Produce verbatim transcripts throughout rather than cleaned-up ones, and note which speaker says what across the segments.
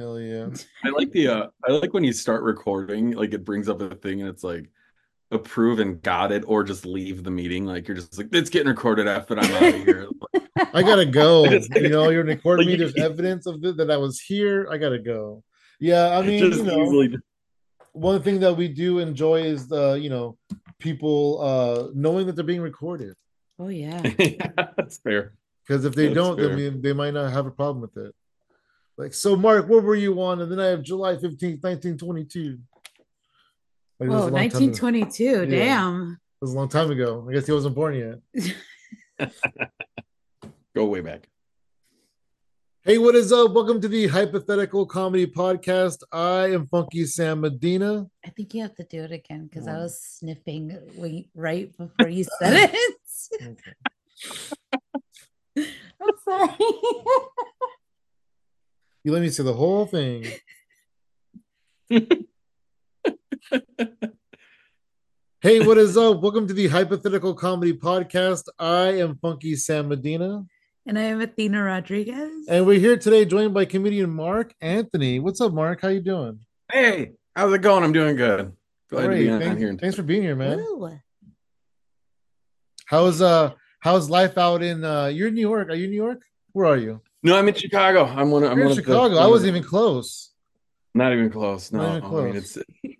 Speaker 1: Hell yeah.
Speaker 2: I like the uh I like when you start recording, like it brings up a thing and it's like approve and got it, or just leave the meeting. Like you're just like, it's getting recorded after I'm out of here.
Speaker 1: I gotta
Speaker 2: I
Speaker 1: go.
Speaker 2: just
Speaker 1: You
Speaker 2: like,
Speaker 1: know, you're recording
Speaker 2: like
Speaker 1: me. There's
Speaker 2: you
Speaker 1: evidence of it that I was here. I gotta go. Yeah, I mean, you
Speaker 2: just
Speaker 1: know,
Speaker 2: easily.
Speaker 1: one thing that we do enjoy is the, you know, people uh knowing that they're being recorded.
Speaker 3: Oh yeah.
Speaker 2: Yeah, that's fair.
Speaker 1: Because if they
Speaker 2: That's
Speaker 1: don't, then
Speaker 2: fair.
Speaker 1: we, they might not have a problem with it. Like, so Mark, what were you on? And then I have July fifteenth, nineteen twenty-two. Like, it was
Speaker 3: Whoa,
Speaker 1: a long time ago.
Speaker 3: nineteen twenty-two.
Speaker 1: Yeah, it
Speaker 3: Damn.
Speaker 1: was a long time ago. I guess he wasn't born yet.
Speaker 2: Go way back.
Speaker 1: Hey, what is up? Welcome to the Hypothetical Comedy Podcast. I am Funky Sam Medina.
Speaker 3: I think you have to do it again because I was sniffing when, right before you said it. I'm sorry.
Speaker 1: You let me say the whole thing. Hey, what is up? Welcome to the Hypothetical Comedy Podcast. I am Funky Sam Medina.
Speaker 3: And I am Athena Rodriguez.
Speaker 1: And we're here today joined by comedian Mark Anthony. What's up, Mark? How you doing?
Speaker 2: Hey, how's it going? I'm doing good. Glad
Speaker 1: Great.
Speaker 2: to be on
Speaker 1: thanks,
Speaker 2: here.
Speaker 1: Thanks for being here, man.
Speaker 3: Ooh.
Speaker 1: How's uh how's life out in uh you're in New York? Are you in New York? Where are you?
Speaker 2: No, I'm in Chicago. I'm one. I'm
Speaker 1: You're
Speaker 2: one
Speaker 1: in
Speaker 2: of
Speaker 1: Chicago.
Speaker 2: the,
Speaker 1: I wasn't even close.
Speaker 2: Not even close.
Speaker 1: Not
Speaker 2: No,
Speaker 1: even close.
Speaker 2: I mean it's.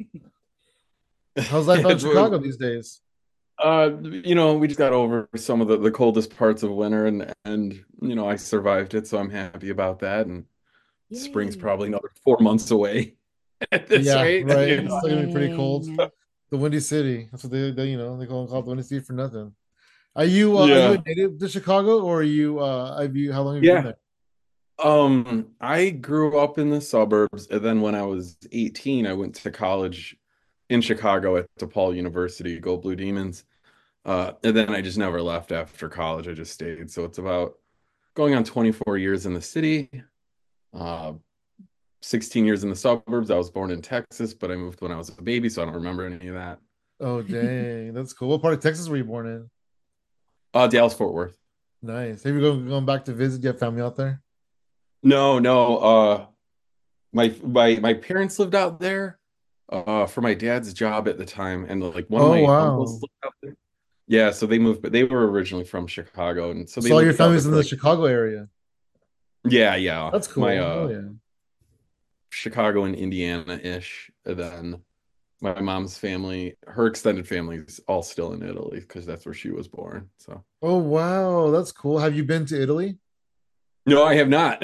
Speaker 1: How's life out in Chicago these days?
Speaker 2: Uh, you know, we just got over some of the, the coldest parts of winter, and and you know, I survived it, so I'm happy about that. And
Speaker 3: Yay.
Speaker 2: spring's probably another four months away at this
Speaker 1: Yeah,
Speaker 2: rate.
Speaker 1: right.
Speaker 2: You
Speaker 1: It's
Speaker 2: know?
Speaker 1: still gonna be pretty cold.
Speaker 3: Dang.
Speaker 1: The Windy City. That's what they, they you know they call, call it the Windy City for nothing. Are you uh, are you
Speaker 2: Yeah,
Speaker 1: a native to Chicago, or are you uh have you how long have you been
Speaker 2: yeah.
Speaker 1: there?
Speaker 2: Um, I grew up in the suburbs, and then when I was eighteen, I went to college in Chicago at DePaul University, go Blue Demons. Uh, and then I just never left after college. I just stayed. So it's about going on twenty-four years in the city, uh, sixteen years in the suburbs. I was born in Texas, but I moved when I was a baby, so I don't remember any of that.
Speaker 1: Oh dang, that's cool. What part of Texas were you born in?
Speaker 2: Uh, Dallas Fort Worth.
Speaker 1: Nice. Have you going going back to visit? Do you have family out there?
Speaker 2: No, no. Uh, my my my parents lived out there, uh, for my dad's job at the time, and like one of
Speaker 1: Oh
Speaker 2: my
Speaker 1: wow.
Speaker 2: uncles lived out there. Yeah, so they moved, but they were originally from Chicago, and so they
Speaker 1: So all your
Speaker 2: lived out there
Speaker 1: family's in
Speaker 2: for
Speaker 1: the
Speaker 2: like,
Speaker 1: Chicago area.
Speaker 2: yeah, yeah.
Speaker 1: That's
Speaker 2: My
Speaker 1: cool. Oh
Speaker 2: uh
Speaker 1: yeah.
Speaker 2: Chicago and Indiana-ish. And then my mom's family, her extended family is all still in Italy because that's where she was born. So
Speaker 1: Oh wow, that's cool. Have you been to Italy?
Speaker 2: no, I have not.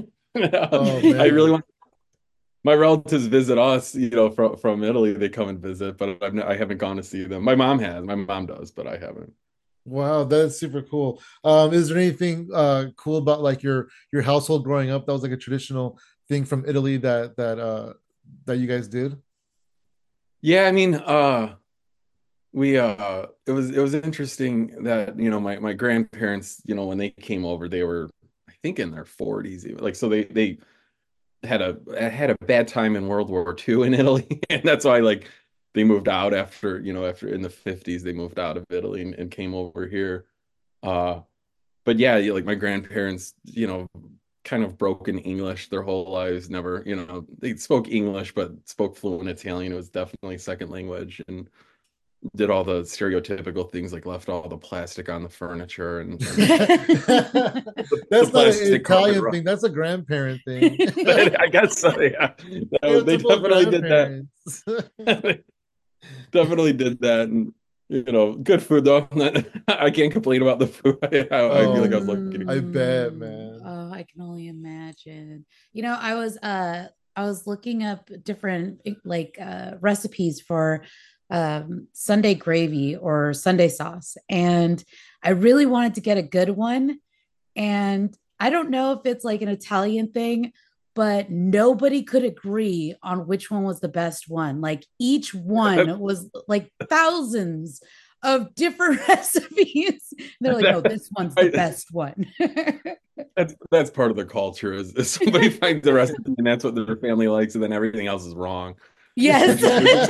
Speaker 1: Oh
Speaker 2: I really
Speaker 1: man.
Speaker 2: want my relatives visit us, you know, from from Italy. They come and visit, but I've not, I haven't gone to see them. My mom has. My mom does, but I haven't.
Speaker 1: Wow, that's super cool. Um, is there anything uh cool about like your your household growing up that was like a traditional thing from Italy that that uh that you guys did?
Speaker 2: Yeah, I mean, uh we uh it was it was interesting that, you know, my my grandparents, you know, when they came over, they were I think in their forties even. Like so they they had a had a bad time in World War Two in Italy, and that's why like they moved out after, you know, after in the fifties they moved out of Italy and, and came over here. Uh but yeah, like my grandparents, you know, kind of broken English their whole lives, never, you know, they spoke English but spoke fluent Italian. It was definitely second language, and did all the stereotypical things like left all the plastic on the furniture and, and the, the
Speaker 1: That's not an
Speaker 2: plastic carpet
Speaker 1: Italian
Speaker 2: rug.
Speaker 1: thing. That's a grandparent thing.
Speaker 2: I guess so, yeah. No, they
Speaker 1: Typical
Speaker 2: definitely did that.
Speaker 1: grandparents.
Speaker 2: Definitely did that. And, you know, good food though. I can't complain about the food. I, I feel like I
Speaker 1: Oh,
Speaker 2: was lucky.
Speaker 1: I bet,
Speaker 3: Mm,
Speaker 1: man.
Speaker 3: oh, I can only imagine. You know, I was uh I was looking up different like uh recipes for um Sunday gravy or Sunday sauce, and I really wanted to get a good one. And I don't know if it's like an Italian thing, but nobody could agree on which one was the best one. Like each one was like thousands of different recipes. They're like, no, this one's the
Speaker 2: I,
Speaker 3: best one.
Speaker 2: that's that's part of the culture is, is somebody finds a recipe and that's what their family likes, and then everything else is wrong.
Speaker 3: Yes.
Speaker 2: Which is which is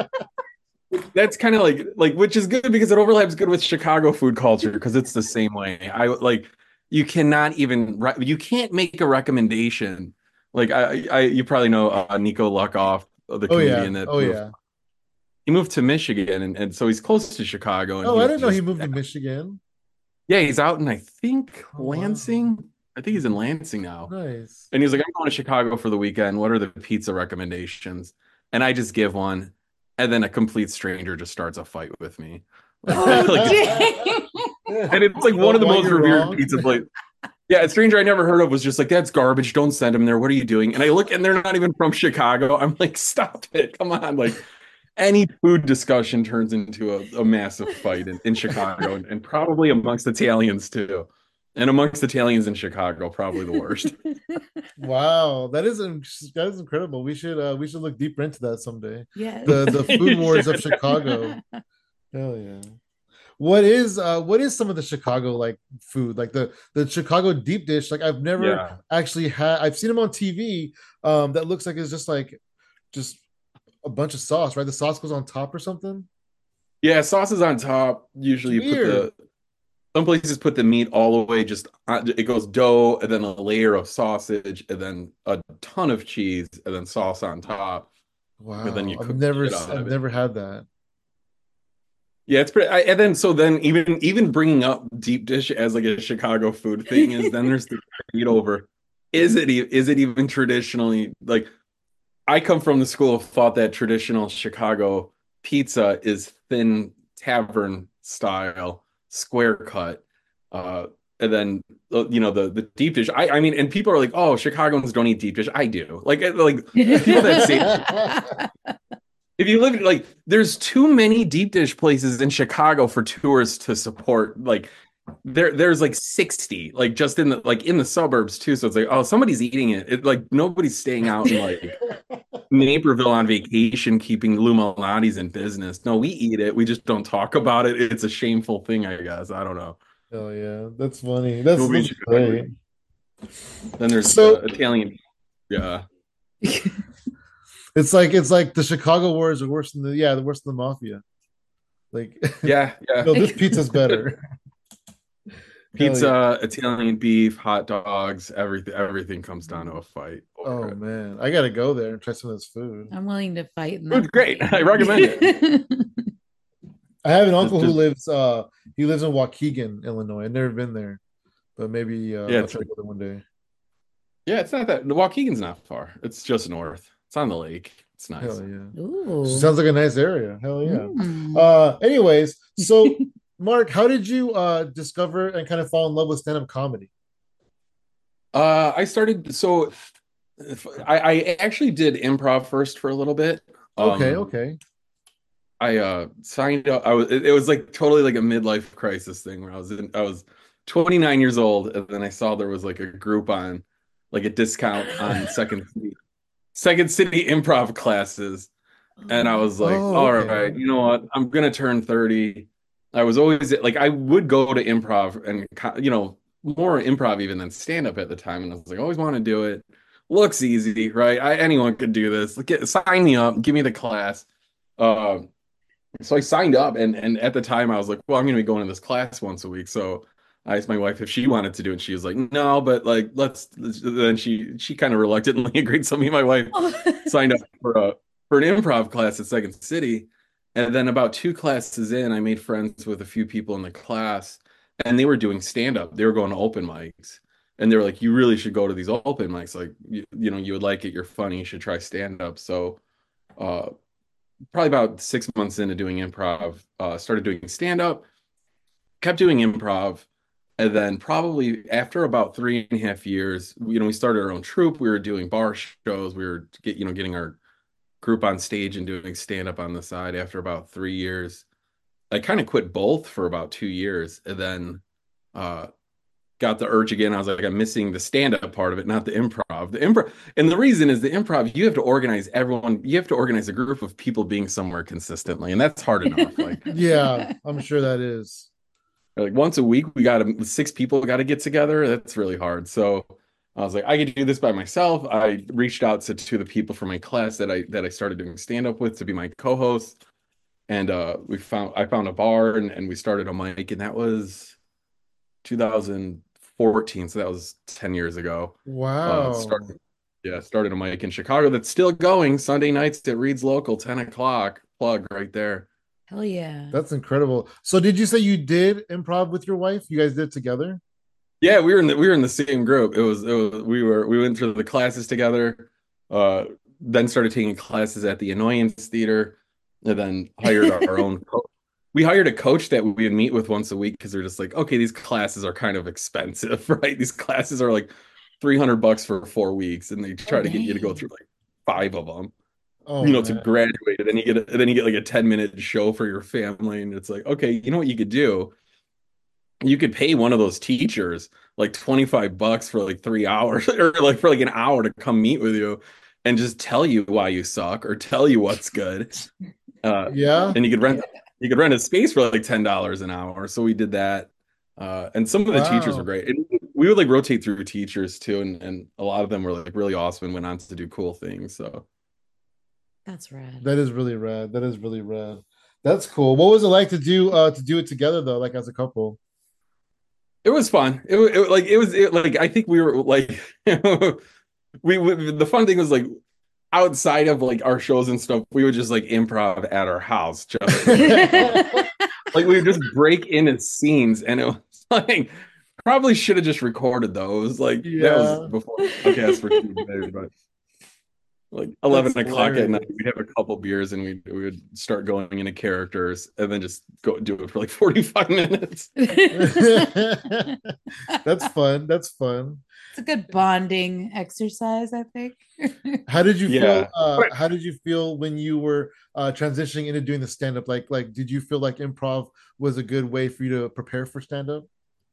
Speaker 2: that's kind of like like which is good because it overlaps good with Chicago food culture because it's the same way. I like you cannot even re- you can't make a recommendation Like I, I you probably know uh, Nico Lukoff, uh, the
Speaker 1: Oh yeah,
Speaker 2: comedian that
Speaker 1: oh
Speaker 2: moved.
Speaker 1: yeah.
Speaker 2: He moved to Michigan, and, and so he's close to Chicago, and
Speaker 1: Oh,
Speaker 2: he
Speaker 1: I
Speaker 2: was
Speaker 1: didn't know he
Speaker 2: just
Speaker 1: moved to Michigan.
Speaker 2: yeah, he's out in I think
Speaker 1: Oh wow,
Speaker 2: Lansing. I think he's in Lansing now.
Speaker 1: nice.
Speaker 2: And he's like, I'm going to Chicago for the weekend. What are the pizza recommendations? And I just give one, and then a complete stranger just starts a fight with me. Like,
Speaker 3: Oh,
Speaker 2: like,
Speaker 3: dang.
Speaker 2: and it's like one
Speaker 1: Why
Speaker 2: of the
Speaker 1: why
Speaker 2: most
Speaker 1: you're
Speaker 2: revered
Speaker 1: wrong?
Speaker 2: pizza places. Yeah, a stranger I never heard of was just like, that's garbage. Don't send them there. What are you doing? And I look, and they're not even from Chicago. I'm like, stop it. Come on. Like, any food discussion turns into a, a massive fight in, in Chicago and, and probably amongst Italians too. And amongst Italians in Chicago, probably the worst.
Speaker 1: Wow, that is in- that is incredible. We should uh we should look deeper into that someday.
Speaker 3: Yes.
Speaker 1: The the food
Speaker 2: You
Speaker 1: wars of
Speaker 2: should.
Speaker 1: Chicago. Hell yeah. What is uh what is some of the Chicago like food? Like the the Chicago deep dish. Like I've never
Speaker 2: Yeah.
Speaker 1: actually had I've seen them on T V. Um that looks like it's just like just a bunch of sauce, right? The sauce goes on top or something.
Speaker 2: Yeah, sauce is on top.
Speaker 1: It's
Speaker 2: Usually you put
Speaker 1: weird.
Speaker 2: the some places put the meat all the way just on, it goes dough and then a layer of sausage and then a ton of cheese and then sauce on top and then
Speaker 1: Wow.
Speaker 2: you
Speaker 1: I've
Speaker 2: cook the
Speaker 1: never
Speaker 2: shit
Speaker 1: s-
Speaker 2: out
Speaker 1: I've
Speaker 2: of it.
Speaker 1: never had that.
Speaker 2: Yeah, it's pretty. I, and then so then even even bringing up deep dish as like a Chicago food thing is then there's the debate over is it e- is it even traditionally like I come from the school of thought that traditional Chicago pizza is thin tavern style, square cut. Uh, and then uh, you know the the deep dish. I I mean, and people are like, oh, Chicagoans don't eat deep dish. I do. Like uh, like people that say if you live like there's too many deep dish places in Chicago for tourists to support. Like there there's like sixty like just in the like in the suburbs too. So it's like, oh, somebody's eating it. It like nobody's staying out in like Naperville on vacation, keeping Lou Malnati's in business. No, we eat it. We just don't talk about it. It's a shameful thing, I guess. I don't know.
Speaker 1: Oh yeah, that's funny. That's
Speaker 2: Nobody in
Speaker 1: that's
Speaker 2: Chicago.
Speaker 1: great.
Speaker 2: Then there's uh,
Speaker 1: So
Speaker 2: Italian. Yeah.
Speaker 1: it's like it's like the Chicago wars are worse than the yeah, the worse than the mafia. Like
Speaker 2: Yeah. Yeah.
Speaker 1: no, this pizza's better. Hell yeah.
Speaker 2: Pizza, Italian beef, hot dogs, everything. Everything comes down to a fight over
Speaker 1: Oh
Speaker 2: it.
Speaker 1: man, I gotta go there and try some of this food.
Speaker 3: I'm willing to fight in
Speaker 2: Food's
Speaker 3: that
Speaker 2: great.
Speaker 3: fight.
Speaker 2: I recommend it.
Speaker 1: I have an
Speaker 2: Just,
Speaker 1: uncle who
Speaker 2: just
Speaker 1: lives uh he lives in Waukegan, Illinois. I've never been there, but maybe uh
Speaker 2: yeah,
Speaker 1: I'll
Speaker 2: it's
Speaker 1: try to go there one day.
Speaker 2: yeah, it's not that the Waukegan's not far. It's just north. It's on the lake. It's nice.
Speaker 1: Hell yeah.
Speaker 3: Ooh.
Speaker 1: Sounds like a nice area. Hell yeah.
Speaker 3: Mm.
Speaker 1: Uh anyways, so Mark, how did you uh discover and kind of fall in love with stand-up comedy?
Speaker 2: Uh, I started so if- I, I actually did improv first for a little bit.
Speaker 1: Okay,
Speaker 2: Um,
Speaker 1: okay.
Speaker 2: I uh signed up. I was it, it was like totally like a midlife crisis thing where I was in I was twenty-nine years old and then I saw there was like a group on like a discount on Second City, Second City improv classes. And I was like,
Speaker 1: Oh,
Speaker 2: all
Speaker 1: okay.
Speaker 2: right, you know what? I'm gonna turn thirty. I was always like I would go to improv and co- you know more improv even than stand up at the time. And I was like, I always want to do it. Looks easy, right? I, anyone could do this. Like, Get, sign me up, give me the class. Uh, so I signed up, and and at the time I was like, well, I'm gonna be going to this class once a week. So I asked my wife if she wanted to do it. She was like, no, but like let's. let's then she she kind of reluctantly agreed. So me and my wife signed up for a for an improv class at Second City. And then about two classes in, I made friends with a few people in the class, and they were doing stand up. They were going to open mics, and they were like, "You really should go to these open mics. Like, you, you know, you would like it. You're funny. You should try stand up." So, uh, probably about six months into doing improv, uh, started doing stand up, kept doing improv, and then probably after about three and a half years, you know, we started our own troupe. We were doing bar shows. We were get you know getting our group on stage and doing stand up on the side. After about three years, I kind of quit both for about two years, and then uh, got the urge again. I was like, I'm missing the stand up part of it, not the improv. The improv, and the reason is the improv. You have to organize everyone. You have to organize a group of people being somewhere consistently, and that's hard enough. Like
Speaker 1: Yeah, I'm sure that is.
Speaker 2: like once a week, we got to six people got to get together. That's really hard. So I was like, I could do this by myself. I reached out to, to the people from my class that I that I started doing stand up with to be my co-host, and uh, we found I found a bar and, and we started a mic, and that was two thousand fourteen, so that was ten years ago. Uh,
Speaker 1: Wow.
Speaker 2: started Yeah, started a mic in Chicago that's still going Sunday nights at Reed's Local, ten o'clock. Plug right there.
Speaker 3: Hell yeah.
Speaker 1: That's incredible. So did you say you did improv with your wife? You guys did together?
Speaker 2: Yeah, we were in the we were in the same group. It was, it was we were we went through the classes together. Uh, then started taking classes at the Annoyance Theater, and then hired our, our own coach. We hired a coach that we would meet with once a week because they're just like, okay, these classes are kind of expensive, right? These classes are like three hundred bucks for four weeks, and they
Speaker 3: Oh
Speaker 2: try to get you to go
Speaker 3: dang.
Speaker 2: through like five of them,
Speaker 1: Oh
Speaker 2: you know, to
Speaker 1: man.
Speaker 2: graduate. And then you get a, then you get like a ten minute show for your family, and it's like, okay, you know what you could do? You could pay one of those teachers like twenty-five bucks for like three hours or like for like an hour to come meet with you and just tell you why you suck or tell you what's good. Uh,
Speaker 1: Yeah.
Speaker 2: and you could rent you could rent a space for like ten dollars an hour. So we did that. Uh, and some of the teachers were
Speaker 1: Wow.
Speaker 2: great. And we would like rotate through teachers too, and, and a lot of them were like really awesome and went on to do cool things. So
Speaker 3: That's rad.
Speaker 1: That is really rad. That is really rad. That's cool. What was it like to do uh to do it together though, like as a couple?
Speaker 2: it was fun. It, wa- it like it was it, like I think we were like we, we the fun thing was like outside of like our shows and stuff, we would just like improv at our house. Just like like we would just break into scenes, and it was like probably should have just recorded those. Like that was
Speaker 1: Yeah.
Speaker 2: before podcast for two days, but like eleven
Speaker 1: That's
Speaker 2: o'clock at night,
Speaker 1: hilarious.
Speaker 2: we'd have a couple beers and we we would start going into characters and then just go do it for like forty-five minutes.
Speaker 1: That's fun. That's fun.
Speaker 3: It's a good bonding exercise, I think.
Speaker 1: How did you feel
Speaker 2: Yeah.
Speaker 1: uh how did you feel when you were uh transitioning into doing the stand up? Like like did you feel like improv was a good way for you to prepare for stand up?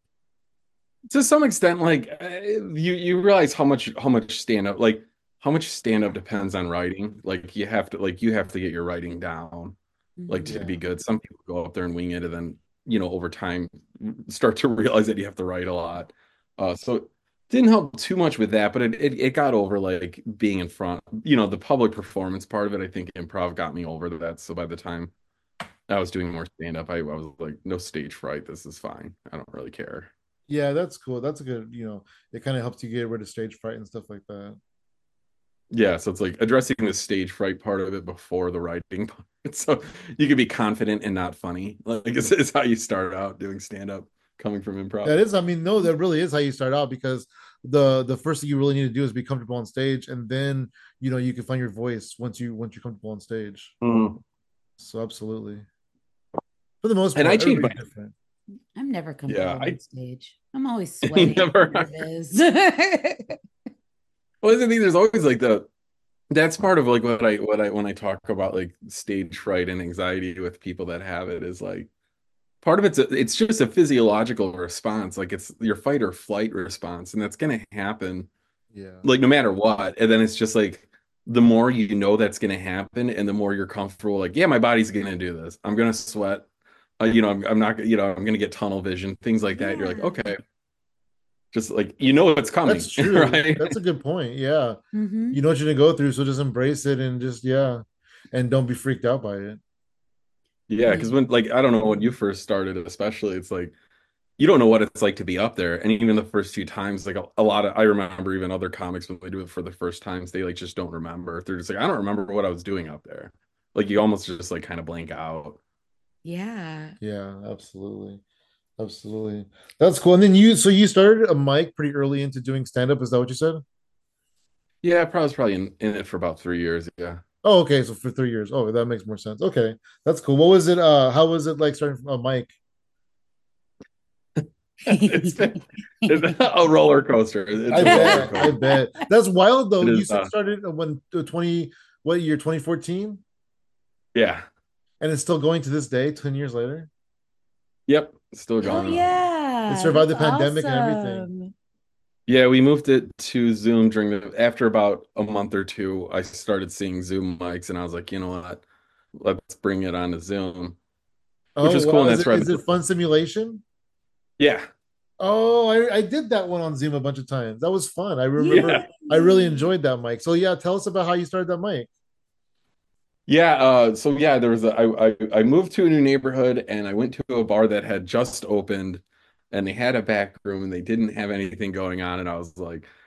Speaker 2: To some extent, like uh, you you realize how much how much stand up like how much stand up depends on writing. Like you have to like you have to get your writing down like
Speaker 3: Mhm.
Speaker 2: to
Speaker 1: Yeah.
Speaker 2: be good. Some people go up there and wing it, and then you know over time start to realize that you have to write a lot. Uh, so it didn't help too much with that, but it, it it got over like being in front. You know, the public performance part of it. I think improv got me over that. So by the time I was doing more stand up, I, I was like, no stage fright. This is fine. I don't really care.
Speaker 1: Yeah, that's cool. That's a good, you know, it kind of helps you get rid of stage fright and stuff like that.
Speaker 2: Yeah, so it's like addressing the stage fright part of it before the writing part. So you can be confident and not funny. Like it's, it's how you start out doing stand up coming from
Speaker 1: That
Speaker 2: improv.
Speaker 1: is, I mean, no, that really is how you start out because the the first thing you really need to do is be comfortable on stage, and then you know you can find your voice once you once you're comfortable on stage.
Speaker 2: Mhm.
Speaker 1: So absolutely, for the most
Speaker 2: And I
Speaker 1: part,
Speaker 2: changed my
Speaker 1: everybody's different.
Speaker 3: I'm never
Speaker 2: yeah,
Speaker 3: comfortable on
Speaker 2: I
Speaker 3: stage. I'm always
Speaker 2: you
Speaker 3: sweating,
Speaker 2: never
Speaker 3: nervous.
Speaker 2: well, I think there's always like the that's part of like what I what I when I talk about like stage fright and anxiety with people that have it is like part of it's a, it's just a physiological response. Like it's your fight or flight response, and that's gonna happen
Speaker 1: Yeah,
Speaker 2: like no matter what. And then it's just like the more you know that's gonna happen, and the more you're comfortable. Like, yeah, my body's gonna do this. I'm gonna sweat. Uh, you know, I'm, I'm not. You know, I'm gonna get tunnel vision, things like that. You're like,
Speaker 3: Yeah.
Speaker 2: okay, just like you know it's
Speaker 1: that's
Speaker 2: coming,
Speaker 1: true.
Speaker 2: right?
Speaker 1: That's a good point. Yeah,
Speaker 3: Hmm.
Speaker 1: you know what you're gonna go through, so just embrace it and just yeah, and don't be freaked out by it.
Speaker 2: Yeah, because when like I don't know when you first started, especially, it's like you don't know what it's like to be up there. And even the first few times, like a, a lot of I remember even other comics when they do it for the first times, they like just don't remember. They're just like, I don't remember what I was doing up there. Like you almost just like kind of blank out.
Speaker 3: Yeah.
Speaker 1: Yeah, absolutely, absolutely. That's cool. And then you, so you started a mic pretty early into doing stand up. Is that what you said?
Speaker 2: Yeah, I probably was probably in, in it for about three years. Yeah.
Speaker 1: Oh, okay. So for three years. Oh, that makes more sense. Okay, that's cool. What was it? Uh, how was it like starting from a mic?
Speaker 2: It's been it's a roller coaster. It's
Speaker 1: I
Speaker 2: a roller
Speaker 1: bet. I
Speaker 2: coaster.
Speaker 1: bet. That's wild though.
Speaker 2: It
Speaker 1: You
Speaker 2: is
Speaker 1: said
Speaker 2: uh
Speaker 1: started when uh, twenty, what year? twenty fourteen,
Speaker 2: yeah.
Speaker 1: and it's still going to this day, ten years later.
Speaker 2: Yep. Still
Speaker 3: Hell
Speaker 2: going.
Speaker 1: It
Speaker 3: yeah.
Speaker 1: survived
Speaker 3: That's
Speaker 1: the pandemic and everything.
Speaker 3: awesome.
Speaker 2: Yeah, we moved it to Zoom during the after about a month or two, I started seeing Zoom mics and I was like, you know what? Let's bring it on to Zoom, which
Speaker 1: Oh
Speaker 2: was cool.
Speaker 1: wow.
Speaker 2: And
Speaker 1: Is
Speaker 2: that's
Speaker 1: it
Speaker 2: where I've
Speaker 1: is
Speaker 2: been.
Speaker 1: it fun simulation?
Speaker 2: Yeah.
Speaker 1: Oh, I, I did that one on Zoom a bunch of times. That was fun. I remember
Speaker 2: Yeah.
Speaker 1: I really enjoyed that mic. So yeah, tell us about how you started that mic.
Speaker 2: Yeah. Uh, so yeah, there was a I, I I moved to a new neighborhood and I went to a bar that had just opened and they had a back room and they didn't have anything going on. And I was like,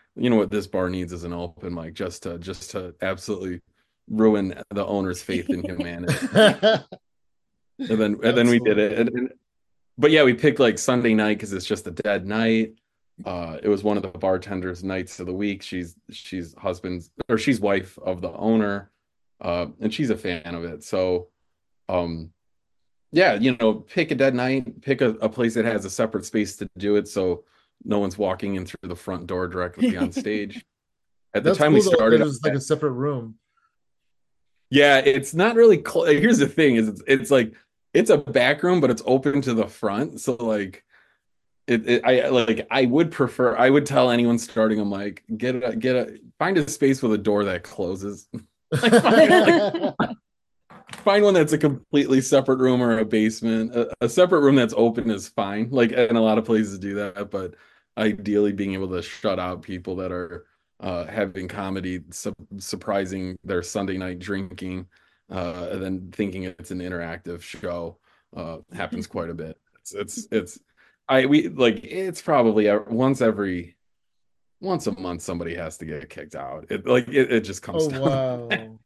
Speaker 2: you know what this bar needs is an open mic just to just to absolutely ruin the owner's faith in humanity. And then and then we did it.
Speaker 1: Absolutely.
Speaker 2: And, and but yeah, we picked like Sunday night because it's just a dead night. Uh, it was one of the bartender's nights of the week. She's she's husband's or she's wife of the owner, uh, and she's a fan of it. So, um, yeah, you know, pick a dead night, pick a, a place that has a separate space to do it, so no one's walking in through the front door directly on stage. At the
Speaker 1: That's
Speaker 2: time we
Speaker 1: cool though.
Speaker 2: started,
Speaker 1: There's like a separate room.
Speaker 2: yeah, it's not really cl- here's the thing is it's, it's like it's a back room, but it's open to the front. So like it, it I like I would prefer I would tell anyone starting I'm like get a get a find a space with a door that closes. Like find, like, find one that's a completely separate room or a basement. A, a separate room that's open is fine. Like and a lot of places do that, but ideally being able to shut out people that are uh, having comedy, su surprising their Sunday night drinking, uh, and then thinking it's an interactive show uh, happens quite a bit. It's it's it's I we like it's probably a- once every once a month somebody has to get kicked out. It like it, it just comes
Speaker 1: Oh
Speaker 2: down to that.
Speaker 1: wow.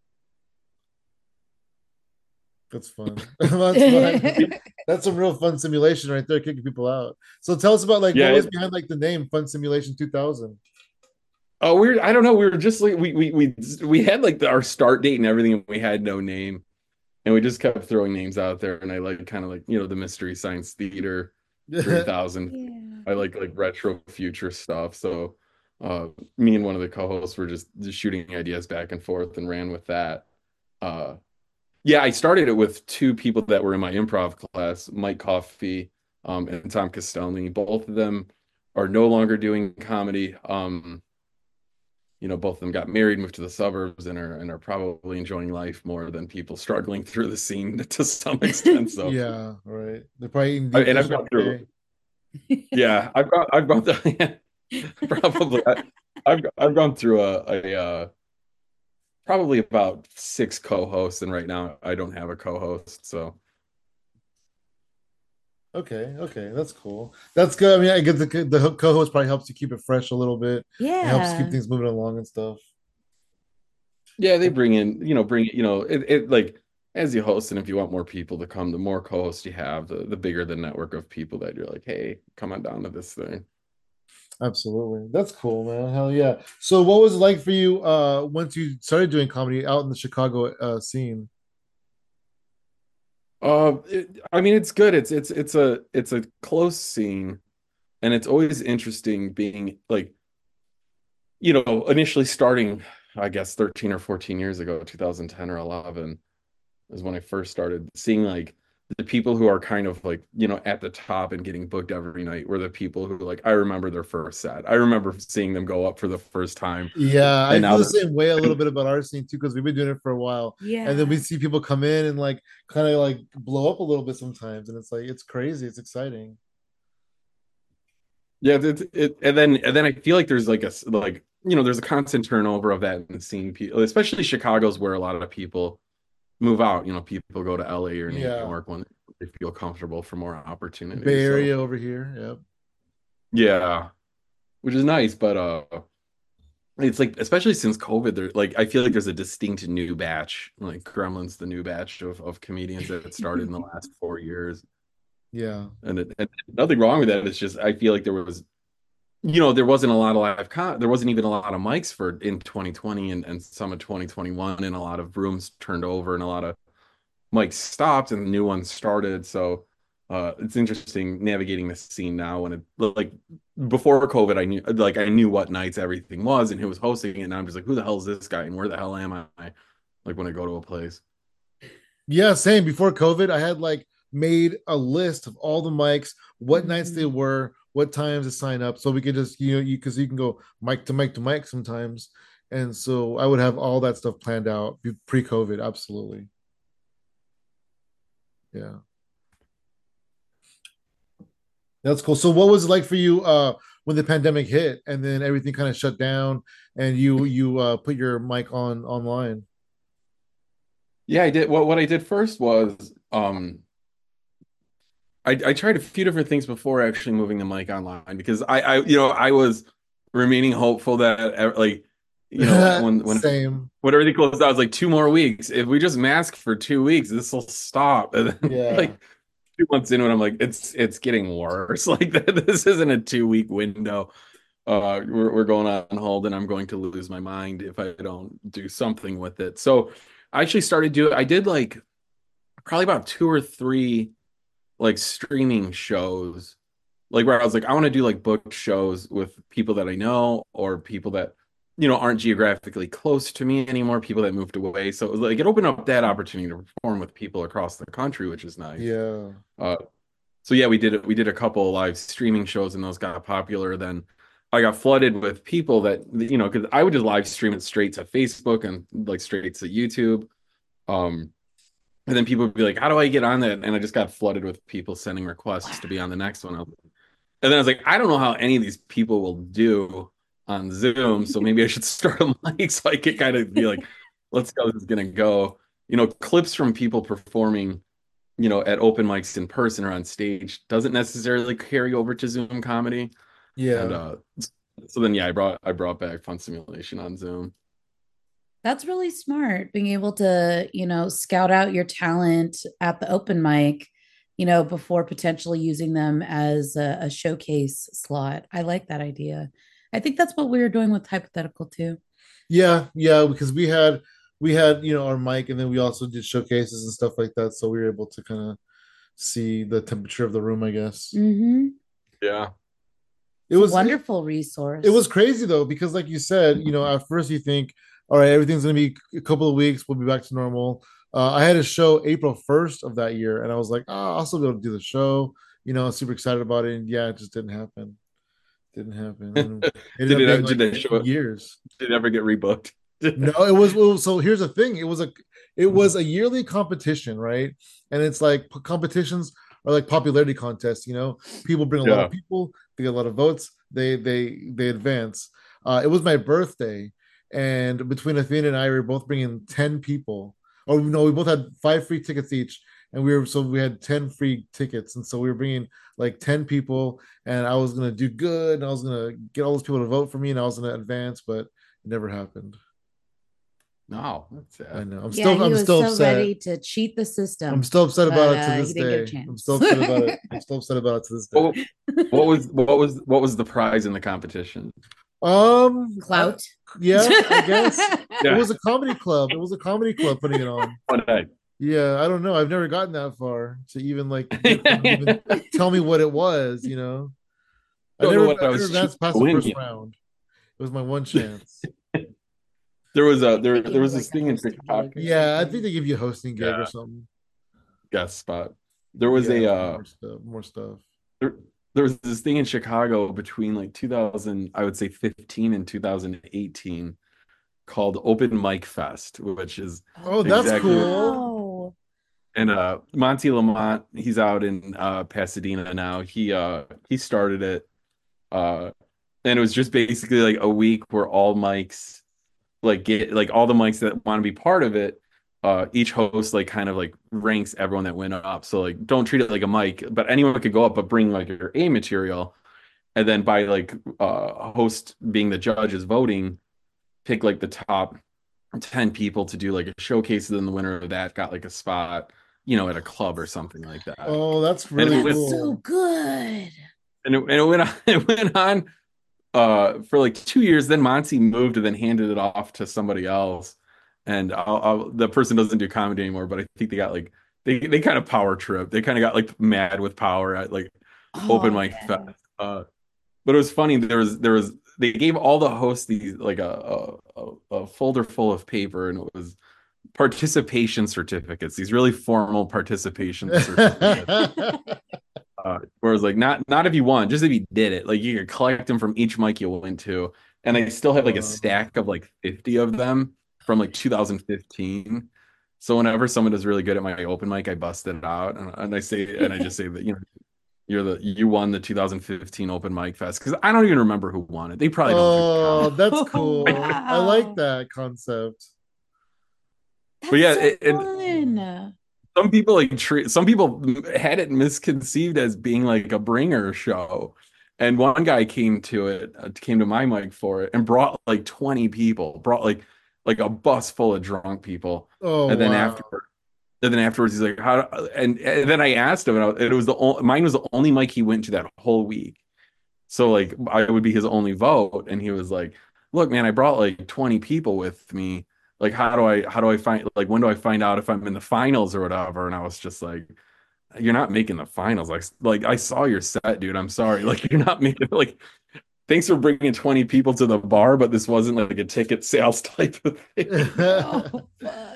Speaker 1: That's fun. That's fun. That's some real fun simulation right there, kicking people out. So tell us about like what
Speaker 2: Yeah,
Speaker 1: was
Speaker 2: it,
Speaker 1: behind like the name Fun Simulation two thousand.
Speaker 2: oh, we're I don't know. We were just like we we we we had like the, our start date and everything, and we had no name, and we just kept throwing names out there. And I like kind of like you know the Mystery Science Theater three thousand.
Speaker 3: Yeah.
Speaker 2: I like like retro future stuff. So uh, me and one of the co-hosts were just, just shooting ideas back and forth and ran with that. Uh, yeah, I started it with two people that were in my improv class, Mike Coffey um, and Tom Castelny. Both of them are no longer doing comedy. Um, you know, both of them got married, moved to the suburbs, and are and are probably enjoying life more than people struggling through the scene to some extent. So,
Speaker 1: Yeah, right. They're probably eating
Speaker 2: I,
Speaker 1: deep
Speaker 2: and
Speaker 1: dish
Speaker 2: I've
Speaker 1: every
Speaker 2: gone through,
Speaker 1: day.
Speaker 2: yeah, I've gone, I've gone through, yeah, probably, I, I've I've gone through a, a uh, probably about six co-hosts, and right now I don't have a co-host. So,
Speaker 1: Okay, okay, that's cool. That's good. I mean, I get the the co-host probably helps you keep it fresh a little bit. It helps keep
Speaker 3: Yeah.
Speaker 1: things moving along and stuff.
Speaker 2: yeah, they bring in, you know, bring you know, it, it like as you host, and if you want more people to come, the more co-hosts you have, the the bigger the network of people that you're like, hey, come on down to this thing.
Speaker 1: Absolutely. That's cool, man. Hell yeah. So what was it like for you uh once you started doing comedy out in the Chicago uh scene?
Speaker 2: Uh, it, I mean, it's good. It's it's it's a it's a close scene, and it's always interesting being like, you know, initially starting, I guess thirteen or fourteen years ago, two thousand ten or eleven is when I first started seeing like the people who are kind of like, you know, at the top and getting booked every night were the people who like I remember their first set. I remember seeing them go up for the first time,
Speaker 1: Yeah, I
Speaker 2: and
Speaker 1: feel
Speaker 2: now
Speaker 1: the
Speaker 2: they're
Speaker 1: same way a little bit about our scene too, because we've been doing it for a while. And then we
Speaker 3: Yeah.
Speaker 1: see people come in and like kind of like blow up a little bit sometimes. And it's like it's crazy, it's exciting.
Speaker 2: yeah, it, it, and then and then I feel like there's like a like you know there's a constant turnover of that in the scene, people, especially Chicago's where a lot of people move out. You know, people go to L A or New
Speaker 1: Yeah.
Speaker 2: York when they feel comfortable for more
Speaker 1: Bay
Speaker 2: opportunities. So
Speaker 1: Area over here. Yep.
Speaker 2: yeah, which is nice, but uh, it's like especially since COVID, there like I feel like there's a distinct new batch, like Gremlin's the new batch of of comedians that started in the last four years,
Speaker 1: Yeah.
Speaker 2: and, it, and nothing wrong with that. It's just I feel like there was you know, there wasn't a lot of live con there wasn't even a lot of mics for in twenty twenty and, and some of twenty twenty-one, and a lot of rooms turned over and a lot of mics stopped and new ones started. So uh it's interesting navigating the scene now when it like before COVID I knew like I knew what nights everything was and who was hosting it, and I'm just like, who the hell is this guy and where the hell am I? Like when I go to a place.
Speaker 1: Yeah, same. Before COVID, I had like made a list of all the mics, what nights they
Speaker 3: Mhm.
Speaker 1: were, what times to sign up, so we could just you know you because you can go mic to mic to mic sometimes, and so I would have all that stuff planned out pre-COVID. Absolutely, yeah, that's cool. So, what was it like for you uh when the pandemic hit and then everything kind of shut down and you you uh put your mic on online?
Speaker 2: Yeah, I did what what I did first was um I, I tried a few different things before actually moving the mic online because I, I you know I was remaining hopeful that like you know when when
Speaker 1: Same.
Speaker 2: when everything closed out, I was like two more weeks. If we just mask for two weeks, this will stop. And then
Speaker 1: Yeah.
Speaker 2: like two months into it, I'm like, it's it's getting worse. Like this isn't a two week window. Uh, we're we're going on hold, and I'm going to lose my mind if I don't do something with it. So I actually started doing. I did like probably about two or three like streaming shows, like where I was like, I want to do like book shows with people that I know or people that you know aren't geographically close to me anymore, people that moved away. So it was like it opened up that opportunity to perform with people across the country, which is nice.
Speaker 1: Yeah.
Speaker 2: Uh, so yeah, we did we did a couple of live streaming shows, and those got popular. Then I got flooded with people that you know because I would just live stream it straight to Facebook and like straight to YouTube. Um, and then people would be like, "How do I get on that?" And I just got flooded with people sending requests to be on the next one. And then I was like, "I don't know how any of these people will do on Zoom, so maybe I should start a mic so I could kind of be like, let's see how this is gonna go." You know, clips from people performing you know, at open mics in person or on stage doesn't necessarily carry over to Zoom comedy. And
Speaker 1: Yeah.
Speaker 2: uh so then yeah, I brought I brought back Fun Simulation on Zoom.
Speaker 3: That's really smart, being able to, you know, scout out your talent at the open mic, you know, before potentially using them as a, a showcase slot. I like that idea. I think that's what we were doing with hypothetical too.
Speaker 1: Yeah, yeah, because we had we had, you know, our mic and then we also did showcases and stuff like that. So we were able to kind of see the temperature of the room, I guess.
Speaker 3: Mm-hmm.
Speaker 2: Yeah.
Speaker 1: It
Speaker 3: It's a
Speaker 1: was it,
Speaker 3: wonderful
Speaker 1: it was
Speaker 3: resource.
Speaker 1: crazy though, because like you said, you know, at first you think, all right, everything's gonna be a couple of weeks, we'll be back to normal. Uh, I had a show April first of that year, and I was like, oh, I'll still be able to do the show. You know, super excited about it. And yeah, it just didn't happen. Didn't happen. And it ended
Speaker 2: Did
Speaker 1: up being
Speaker 2: it did
Speaker 1: like
Speaker 2: that
Speaker 1: two
Speaker 2: show
Speaker 1: years.
Speaker 2: did it ever get rebooked?
Speaker 1: No, it was, it was so here's the thing. It was a it was a yearly competition, right? And it's like p- competitions are like popularity contests, you know. People bring a lot of
Speaker 2: Yeah.
Speaker 1: people, they get a lot of votes, they they they advance. Uh it was my birthday, and between Athena and I, we were both bringing ten people. Oh no, we both had five free tickets each, and we were so we had ten free tickets, and so we were bringing like ten people, and I was gonna do good, and I was gonna get all those people to vote for me, and I was gonna advance, but it never happened.
Speaker 2: No, that's
Speaker 1: I
Speaker 2: sad.
Speaker 1: know. I'm
Speaker 3: Yeah,
Speaker 1: still
Speaker 3: he
Speaker 1: I'm
Speaker 3: was
Speaker 1: still
Speaker 3: so
Speaker 1: upset.
Speaker 3: ready to cheat the
Speaker 1: I'm
Speaker 3: system,
Speaker 1: still upset
Speaker 3: but
Speaker 1: about it to
Speaker 3: uh, he
Speaker 1: this
Speaker 3: didn't get a
Speaker 1: day. I'm still
Speaker 3: chance.
Speaker 1: upset about it. I'm still upset about it to this day.
Speaker 2: What, what was what was what was the prize in the competition?
Speaker 1: Um, I,
Speaker 3: Clout.
Speaker 1: yeah, I guess it
Speaker 2: Yeah.
Speaker 1: was a comedy club. It was a comedy club putting it on.
Speaker 2: One day.
Speaker 1: Yeah, I don't know. I've never gotten that far to even like get them to even tell me what it was. You know, I
Speaker 2: Don't know
Speaker 1: never
Speaker 2: what
Speaker 1: I
Speaker 2: I
Speaker 1: never
Speaker 2: was cheating
Speaker 1: advanced past
Speaker 2: to
Speaker 1: the
Speaker 2: win
Speaker 1: first
Speaker 2: you.
Speaker 1: round. It was my one chance.
Speaker 2: There was
Speaker 3: I
Speaker 2: a
Speaker 3: think
Speaker 2: there
Speaker 3: they
Speaker 2: there
Speaker 3: gave you
Speaker 2: was
Speaker 3: like
Speaker 2: this
Speaker 3: a
Speaker 2: thing in
Speaker 3: hosting
Speaker 2: Chicago.
Speaker 3: gig or
Speaker 1: Yeah, I think
Speaker 3: something.
Speaker 1: they give you a hosting gig or
Speaker 2: Yeah,
Speaker 1: something.
Speaker 2: guest spot. There was
Speaker 1: Yeah,
Speaker 2: a uh
Speaker 1: more stuff, more stuff.
Speaker 2: there, there was this thing in Chicago between like two thousand, I would say fifteen and two thousand eighteen called Open Mic Fest, which is
Speaker 3: Oh,
Speaker 1: Oh, that's
Speaker 2: exactly what
Speaker 1: cool.
Speaker 3: wow.
Speaker 2: and uh Monty Lamont, he's out in uh Pasadena now. He uh he started it. Uh and it was just basically like a week where all mics like get like all the mics that want to be part of it, uh each host like kind of like ranks everyone that went up, so like don't treat it like a mic, but anyone could go up but bring like your A material, and then by like uh host being the judge is voting, pick like the top ten people to do like a showcase, and then the winner of that got like a spot you know at a club or something like that.
Speaker 1: Oh, that's
Speaker 2: And
Speaker 1: really
Speaker 2: it went
Speaker 3: That's so
Speaker 1: cool.
Speaker 3: good.
Speaker 2: and it, and it went on it went on uh for like two years. Then Monty moved and then handed it off to somebody else, and I'll, I'll, the person doesn't do comedy anymore, but I think they got like they they kind of power trip, they kind of got like mad with power at like open
Speaker 3: Oh
Speaker 2: mic fest.
Speaker 3: yeah.
Speaker 2: uh but it was funny, there was there was they gave all the hosts these like a a, a folder full of paper, and it was participation certificates, these really formal participation certificates. Uh, where it was like not not if you won, just if you did it. Like you could collect them from each mic you went to, and I still have like a
Speaker 1: Wow.
Speaker 2: stack of like fifty of them from like two thousand fifteen. So whenever someone is really good at my open mic, I bust it out, and, and I say and I just say that you know you're the you won the two thousand fifteen open mic fest, because I don't even remember who won it. They probably don't do
Speaker 1: Oh,
Speaker 2: count.
Speaker 1: that's
Speaker 3: Oh
Speaker 1: cool. I like
Speaker 3: wow.
Speaker 1: that concept.
Speaker 2: But
Speaker 3: That's
Speaker 2: yeah,
Speaker 3: so
Speaker 2: it, and
Speaker 3: fun.
Speaker 2: some people like treat some people had it misconceived as being like a bringer show. And one guy came to it, uh, came to my mic for it, and brought like twenty people, brought like like a bus full of drunk people.
Speaker 1: Oh
Speaker 2: And then
Speaker 1: wow.
Speaker 2: after, and then afterwards, he's like, "How?" And, and then I asked him, and I- it was the only, mine was the only mic he went to that whole week. So like, I would be his only vote, and he was like, "Look, man, I brought like twenty people with me. Like, how do I how do I find like when do I find out if I'm in the finals or whatever?" And I was just like, "You're not making the finals. Like, like I saw your set, dude. I'm sorry. Like, you're not making like." Thanks for bringing twenty people to the bar, but this wasn't like a ticket sales type of thing.
Speaker 3: Oh,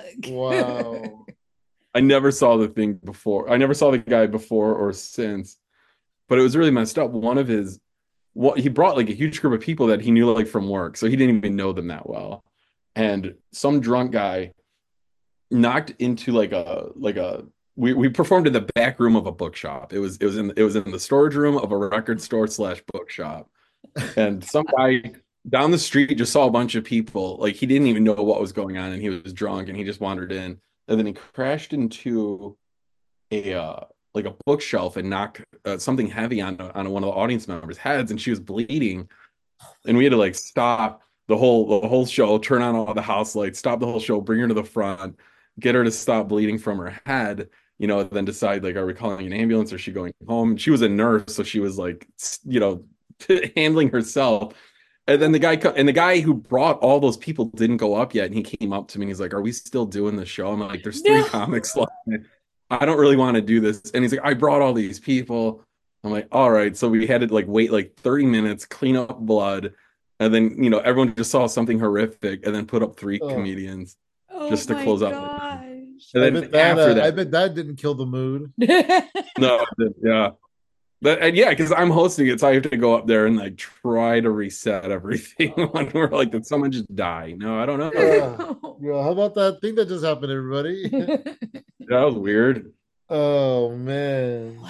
Speaker 3: fuck.
Speaker 1: Wow.
Speaker 2: I never saw the thing before. I never saw the guy before or since, but it was really messed up. One of his, what he brought like a huge group of people that he knew like from work, so he didn't even know them that well. And some drunk guy knocked into like a like a we, we performed in the back room of a bookshop. It was it was in it was in the storage room of a record store slash bookshop. And some guy down the street just saw a bunch of people. Like he didn't even know what was going on, and he was drunk, and he just wandered in, and then he crashed into a uh, like a bookshelf and knocked uh, something heavy on on one of the audience members' heads, and she was bleeding, and we had to like stop the whole the whole show, turn on all the house lights, stop the whole show, bring her to the front, get her to stop bleeding from her head. You know, then decide like, are we calling an ambulance or is she going home? She was a nurse, so she was like, you know, handling herself. And then the guy and the guy who brought all those people didn't go up yet, and he came up to me and he's like, "Are we still doing the show?" I'm like, "There's three
Speaker 3: No.
Speaker 2: comics left. I don't really want to do this." And he's like, "I brought all these people." I'm like, "All right." So we had to like wait like thirty minutes, clean up blood, and then you know everyone just saw something horrific, and then put up three
Speaker 1: Oh.
Speaker 2: comedians
Speaker 3: Oh
Speaker 2: just to
Speaker 3: my
Speaker 2: close out the
Speaker 3: gosh.
Speaker 2: night.
Speaker 1: I
Speaker 2: And
Speaker 1: bet
Speaker 2: then
Speaker 1: that
Speaker 2: after
Speaker 1: uh, I
Speaker 2: that,
Speaker 1: bet that didn't kill the mood.
Speaker 2: no, yeah. But and yeah, because I'm hosting it, so I have to go up there and like try to reset everything. When we're like, did someone just die? No, I don't know.
Speaker 1: Uh, yeah, how about that thing that just happened, everybody?
Speaker 2: That was weird.
Speaker 1: Oh man,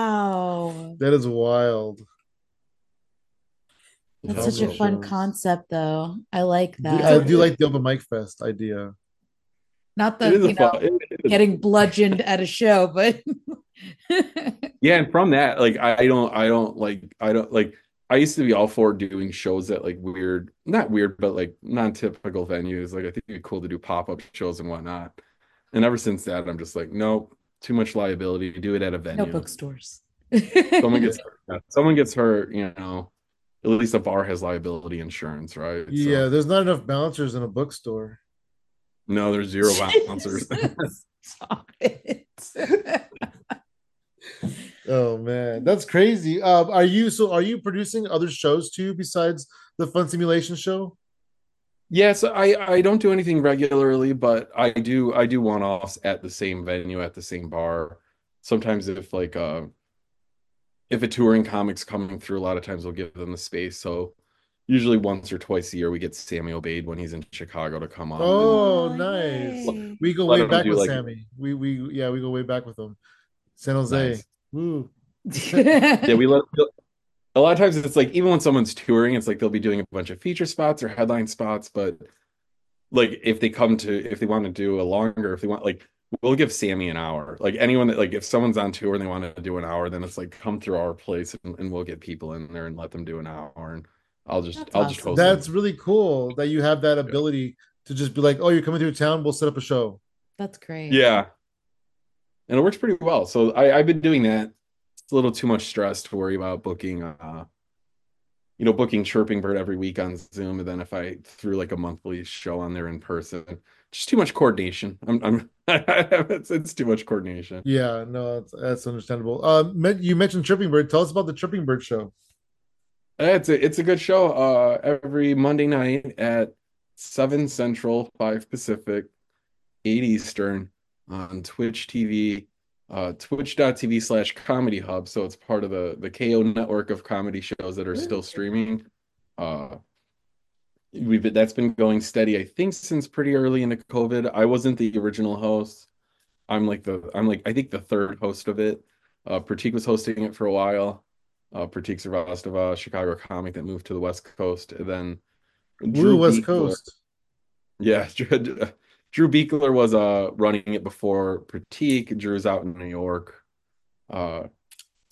Speaker 3: Wow.
Speaker 1: that is wild.
Speaker 3: That's
Speaker 2: Yeah,
Speaker 3: such a
Speaker 1: Comedy
Speaker 2: so
Speaker 3: fun
Speaker 1: shows.
Speaker 3: concept though. I like
Speaker 1: Do- I
Speaker 3: that.
Speaker 1: do like the open mic fest idea.
Speaker 3: Not
Speaker 2: it
Speaker 3: the,
Speaker 2: is a
Speaker 3: you
Speaker 2: fun.
Speaker 3: know,
Speaker 2: It, it is.
Speaker 3: getting bludgeoned at a show, but
Speaker 2: Yeah, and from that, like I don't, I don't like, I don't like. I used to be all for doing shows at like weird, not weird, but like non-typical venues. Like I think it'd be cool to do pop-up shows and whatnot. And ever since that, I'm just like, nope, too much liability. Do it at a
Speaker 3: no
Speaker 2: venue.
Speaker 3: bookstores.
Speaker 2: Someone gets hurt. Someone gets hurt, you know, at least a bar has liability insurance, right?
Speaker 1: Yeah,
Speaker 2: So
Speaker 1: there's not enough bouncers in a bookstore.
Speaker 2: no, there's zero bouncers.
Speaker 3: Jesus. Stop it.
Speaker 1: Oh man, that's crazy. Um, are you so? Are you producing other shows too besides the Fun Simulation show?
Speaker 2: Yes, I I don't do anything regularly, but I do I do one-offs at the same venue at the same bar. Sometimes if like uh if a touring comic's coming through, a lot of times we'll give them the space. So usually once or twice a year we get Sammy Obeid when he's in Chicago to come on and
Speaker 1: Oh,
Speaker 3: Oh,
Speaker 1: nice.
Speaker 3: yay.
Speaker 1: We go
Speaker 2: let
Speaker 1: way
Speaker 2: him
Speaker 1: back
Speaker 2: do
Speaker 1: with
Speaker 2: like
Speaker 1: Sammy. We we yeah, we go way back with him. San Jose.
Speaker 2: nice.
Speaker 1: Woo.
Speaker 2: Yeah, we let a lot of times it's like even when someone's touring, it's like they'll be doing a bunch of feature spots or headline spots, but like if they come to if they want to do a longer if they want like we'll give Sammy an hour like anyone that like if someone's on tour and they want to do an hour then it's like come through our place and, and we'll get people in there and let them do an hour and I'll just
Speaker 3: That's
Speaker 2: I'll just
Speaker 3: awesome.
Speaker 2: host
Speaker 1: That's
Speaker 2: them.
Speaker 1: really cool that you have that
Speaker 2: Yeah.
Speaker 1: ability to just be like, oh, you're coming through town, we'll set up a show.
Speaker 3: That's great.
Speaker 2: Yeah, and it works pretty well, so I I've been doing that. It's a little too much stress to worry about booking uh you know booking Chirping Bird every week on Zoom, and then if I threw like a monthly show on there in person, just too much coordination. I'm I'm it's, it's too much coordination.
Speaker 1: Yeah, no, that's, that's understandable. Uh, me- you mentioned Tripping Bird. Tell us about the Tripping Bird show.
Speaker 2: It's a it's a good show. Uh, every Monday night at seven Central, five Pacific, eight Eastern on Twitch T V, uh, twitch.tv slash comedy hub. So it's part of the the K O network of comedy shows that are still streaming. Uh, we've been, that's been going steady, I think, since pretty early into COVID. I wasn't the original host. I'm like the I'm like I think the third host of it. Uh, Pratik was hosting it for a while. Uh, Pratik Srivastava, Chicago comic that moved to the West Coast, and then
Speaker 1: Woo,
Speaker 2: Drew
Speaker 1: West
Speaker 2: Beekler.
Speaker 1: Coast.
Speaker 2: Yeah, Drew, Drew Beekler was uh running it before Pratik. Drew's out in New York. Uh,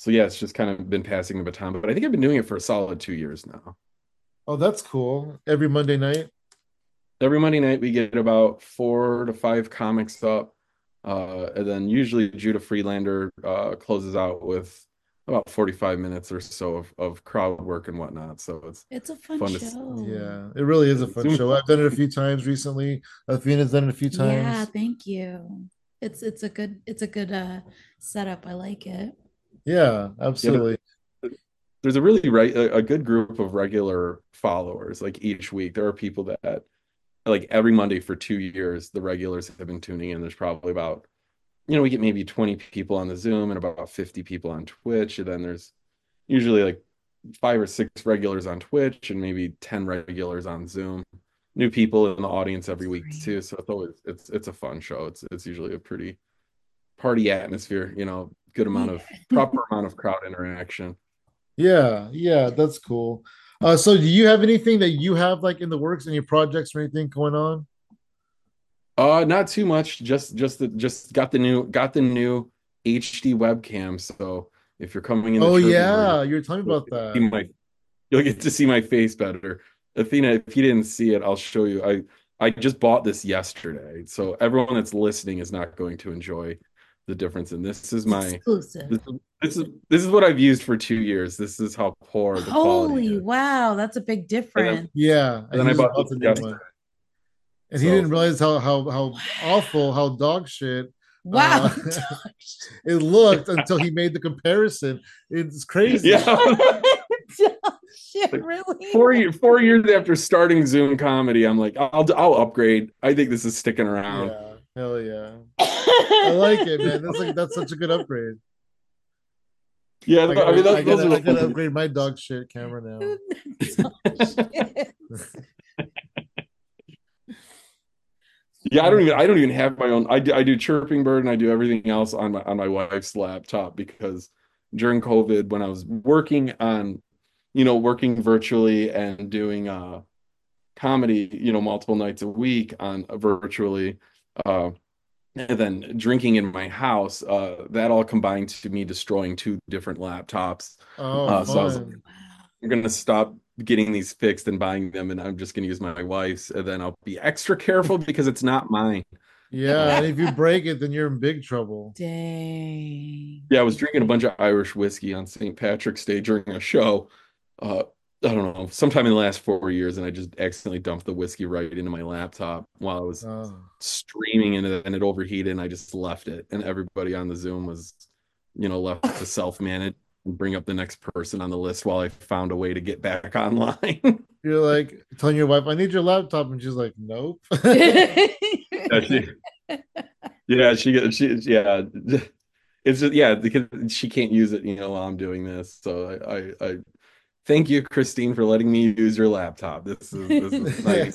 Speaker 2: so yeah, it's just kind of been passing the baton. But I think I've been doing it for a solid two years now.
Speaker 1: Oh, that's cool. Every Monday night.
Speaker 2: Every Monday night we get about four to five comics up, uh, and then usually Judah Friedlander uh, closes out with about forty-five minutes or so of, of crowd work and whatnot. So it's
Speaker 3: It's a fun
Speaker 2: fun to
Speaker 3: show.
Speaker 1: Yeah, it really is a fun
Speaker 2: Zoom.
Speaker 1: show. I've done it a few times recently. Athena's done it a few
Speaker 3: Yeah,
Speaker 1: times.
Speaker 3: thank you. It's it's a good it's a good uh setup. I like it.
Speaker 1: Yeah,
Speaker 2: Yeah,
Speaker 1: absolutely.
Speaker 2: there's a really right a, a good group of regular followers. Like each week, there are people that like every Monday for two years, the regulars have been tuning in. There's probably about you know we get maybe twenty people on the Zoom and about fifty people on Twitch, and then there's usually like five or six regulars on Twitch and maybe ten regulars on Zoom. New people in the audience every
Speaker 3: That's
Speaker 2: week
Speaker 3: great.
Speaker 2: too. So it's always it's it's a fun show. It's it's usually a pretty party atmosphere, you know, good amount
Speaker 3: Yeah.
Speaker 2: of proper amount of crowd interaction.
Speaker 1: Yeah, yeah, that's cool. Uh, so do you have anything that you have like in the works, any projects or anything going on?
Speaker 2: Uh not too much. Just just the just got the new got the new H D webcam. So if you're coming in the
Speaker 1: Oh
Speaker 2: Chirping Bird,
Speaker 1: yeah, you were telling me
Speaker 2: you'll
Speaker 1: about
Speaker 2: get to see
Speaker 1: that.
Speaker 2: my you'll get to see my face better. Athena, if you didn't see it, I'll show you. I I just bought this yesterday, so everyone that's listening is not going to enjoy the difference. And this is
Speaker 3: It's
Speaker 2: my
Speaker 3: exclusive.
Speaker 2: this, this is this is what I've used for two years. This is how poor the quality
Speaker 3: Holy
Speaker 2: is.
Speaker 3: wow, that's a big
Speaker 2: And then,
Speaker 3: difference.
Speaker 1: Yeah,
Speaker 2: and
Speaker 1: and
Speaker 2: then
Speaker 1: he
Speaker 2: I
Speaker 1: just
Speaker 2: bought
Speaker 1: bought
Speaker 2: this
Speaker 1: the new
Speaker 2: yesterday.
Speaker 1: one, and he didn't
Speaker 2: So
Speaker 1: realize how how how awful,
Speaker 3: Wow.
Speaker 1: how dog shit
Speaker 3: Wow.
Speaker 1: uh it looked until he made the comparison. It's crazy.
Speaker 2: yeah,
Speaker 3: Shit,
Speaker 2: like
Speaker 3: really?
Speaker 2: four years four years after starting Zoom comedy, I'm like, I'll I'll upgrade. I think this is sticking around.
Speaker 1: Yeah, hell yeah. I like it, man. That's like that's such a good upgrade.
Speaker 2: Yeah,
Speaker 1: I
Speaker 2: I mean
Speaker 1: gotta, I
Speaker 2: those, those
Speaker 1: gotta,
Speaker 2: are
Speaker 1: I
Speaker 2: the
Speaker 1: gotta
Speaker 2: ones.
Speaker 1: upgrade my dog shit camera now.
Speaker 3: Dog shit.
Speaker 2: Yeah, I don't
Speaker 1: Uh,
Speaker 2: even I don't even have my own. I do, I do Chirping Bird and I do everything else on my on my wife's laptop because during COVID when I was working on, you know, working virtually and doing uh comedy, you know, multiple nights a week on uh, virtually, uh, and then drinking in my house, uh, that all combined to me destroying two different laptops.
Speaker 1: oh,
Speaker 2: Uh, so I was
Speaker 3: Oh,
Speaker 2: like,
Speaker 1: fun.
Speaker 3: wow.
Speaker 2: I'm gonna stop getting these fixed and buying them, and I'm just gonna use my wife's, and then I'll be extra careful because it's not mine.
Speaker 1: Yeah, and
Speaker 2: Uh,
Speaker 1: if you break it, then you're in big trouble.
Speaker 3: Dang.
Speaker 2: yeah, I was drinking a bunch of Irish whiskey on Saint Patrick's Day during a show. Uh, I don't know, sometime in the last four years, and I just accidentally dumped the whiskey right into my laptop while I was
Speaker 1: Oh,
Speaker 2: streaming, and it, and it overheated, and I just left it. And everybody on the Zoom was, you know, left to self-manage and bring up the next person on the list while I found a way to get back online.
Speaker 1: you're like telling your wife, "I need your laptop," and she's like, "Nope."
Speaker 2: Yeah, she, yeah, she, she, yeah. It's just, yeah, because she can't use it, you know, while I'm doing this. So I, I, I thank you, Christine, for letting me use your laptop. This is this is nice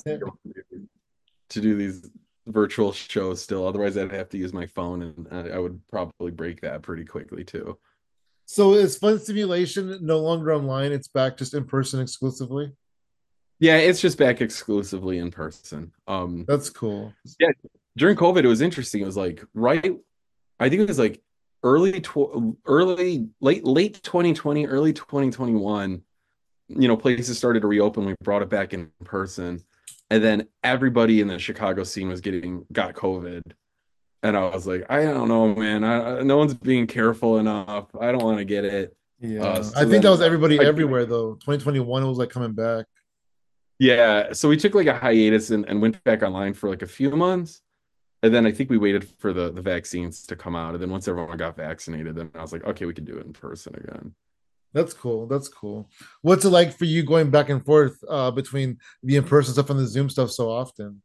Speaker 2: to do these virtual shows still. Otherwise, I'd have to use my phone, and I, I would probably break that pretty quickly too.
Speaker 1: So is Fun Simulation no longer online? It's back just in person exclusively.
Speaker 2: Yeah, it's just back exclusively in person. Um,
Speaker 1: That's cool.
Speaker 2: yeah, during COVID, it was interesting. It was like right, I think it was like early tw early late late twenty twenty, early twenty twenty-one. You know, places started to reopen. We brought it back in person, and then everybody in the Chicago scene was getting got COVID, and I was like, I don't know, man. I, I no one's being careful enough. I don't want to get it. Uh,
Speaker 1: Yeah, I
Speaker 2: so
Speaker 1: think that
Speaker 2: then
Speaker 1: was everybody
Speaker 2: I,
Speaker 1: everywhere though. twenty twenty-one it was like coming back.
Speaker 2: yeah, so we took like a hiatus and, and went back online for like a few months. And then I think we waited for the the vaccines to come out. And then once everyone got vaccinated, then I was like, okay, we can do it in person again.
Speaker 1: That's cool. That's cool. What's it like for you going back and forth uh, between the in-person stuff and the Zoom stuff so often?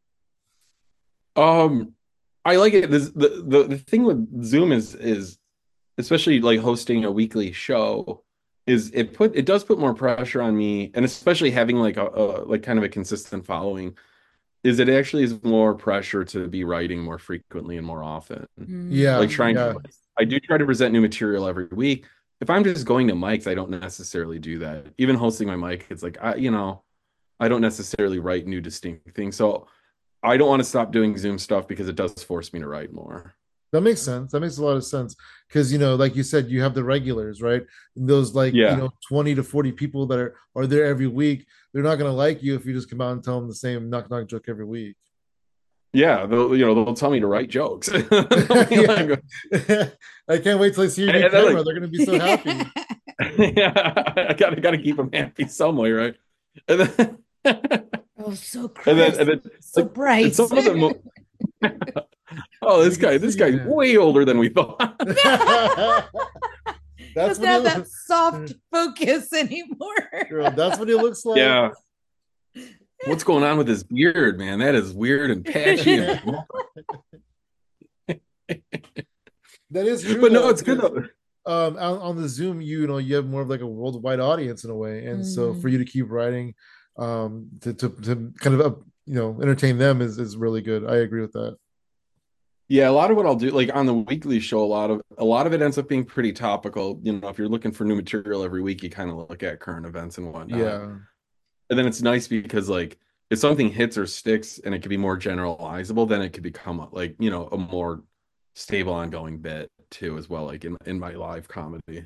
Speaker 2: Um, I like it. This, the, the the thing with Zoom is is especially like hosting a weekly show is it put it does put more pressure on me, and especially having like a, a like kind of a consistent following, is it actually is more pressure to be writing more frequently and more often. Like
Speaker 1: Yeah,
Speaker 2: trying
Speaker 1: yeah,
Speaker 2: to, I do try to present new material every week. If I'm just going to mics, I don't necessarily do that. Even hosting my mic, it's like I, you know, I don't necessarily write new distinct things. So I don't want to stop doing Zoom stuff because it does force me to write more.
Speaker 1: That makes sense. That makes a lot of sense because you know, like you said, you have the regulars, right? And those like you
Speaker 2: Yeah.
Speaker 1: know twenty to forty people that are are there every week. They're not gonna like you if you just come out and tell them the same knock knock joke every week.
Speaker 2: Yeah, they'll you know they'll tell me to write jokes. They'll be
Speaker 1: Yeah,
Speaker 2: like,
Speaker 1: I can't wait till they see your new
Speaker 2: and then
Speaker 1: camera.
Speaker 2: like
Speaker 1: They're gonna be so happy.
Speaker 2: yeah, I gotta gotta keep them happy some way, right? And then
Speaker 3: Oh, so
Speaker 2: and then
Speaker 3: crisp,
Speaker 2: and then
Speaker 3: so
Speaker 2: like and
Speaker 3: bright.
Speaker 2: some of them oh
Speaker 1: We
Speaker 2: this
Speaker 1: can
Speaker 2: guy this
Speaker 1: see,
Speaker 2: guy's
Speaker 1: yeah.
Speaker 2: way older than we thought.
Speaker 1: That's
Speaker 3: Doesn't
Speaker 1: what he
Speaker 3: have that
Speaker 1: looks.
Speaker 3: soft focus anymore.
Speaker 1: Girl, that's what he looks like.
Speaker 2: Yeah. What's going on with his beard, man? That is weird and patchy and
Speaker 1: That is true
Speaker 2: but no,
Speaker 1: though,
Speaker 2: it's good
Speaker 1: because
Speaker 2: though.
Speaker 1: um on, on the Zoom, you, you know, you have more of like a worldwide audience in a way, and so for
Speaker 3: Mm,
Speaker 1: you to keep writing, um, to to, to kind of uh, you know entertain them is is really good. I agree with that.
Speaker 2: Yeah, a lot of what I'll do, like on the weekly show, a lot of a lot of it ends up being pretty topical. You know, if you're looking for new material every week, you kind of look at current events and whatnot.
Speaker 1: Yeah,
Speaker 2: And then it's nice because like if something hits or sticks and it could be more generalizable, then it could become a, like, you know, a more stable ongoing bit too as well, like in, in my live comedy.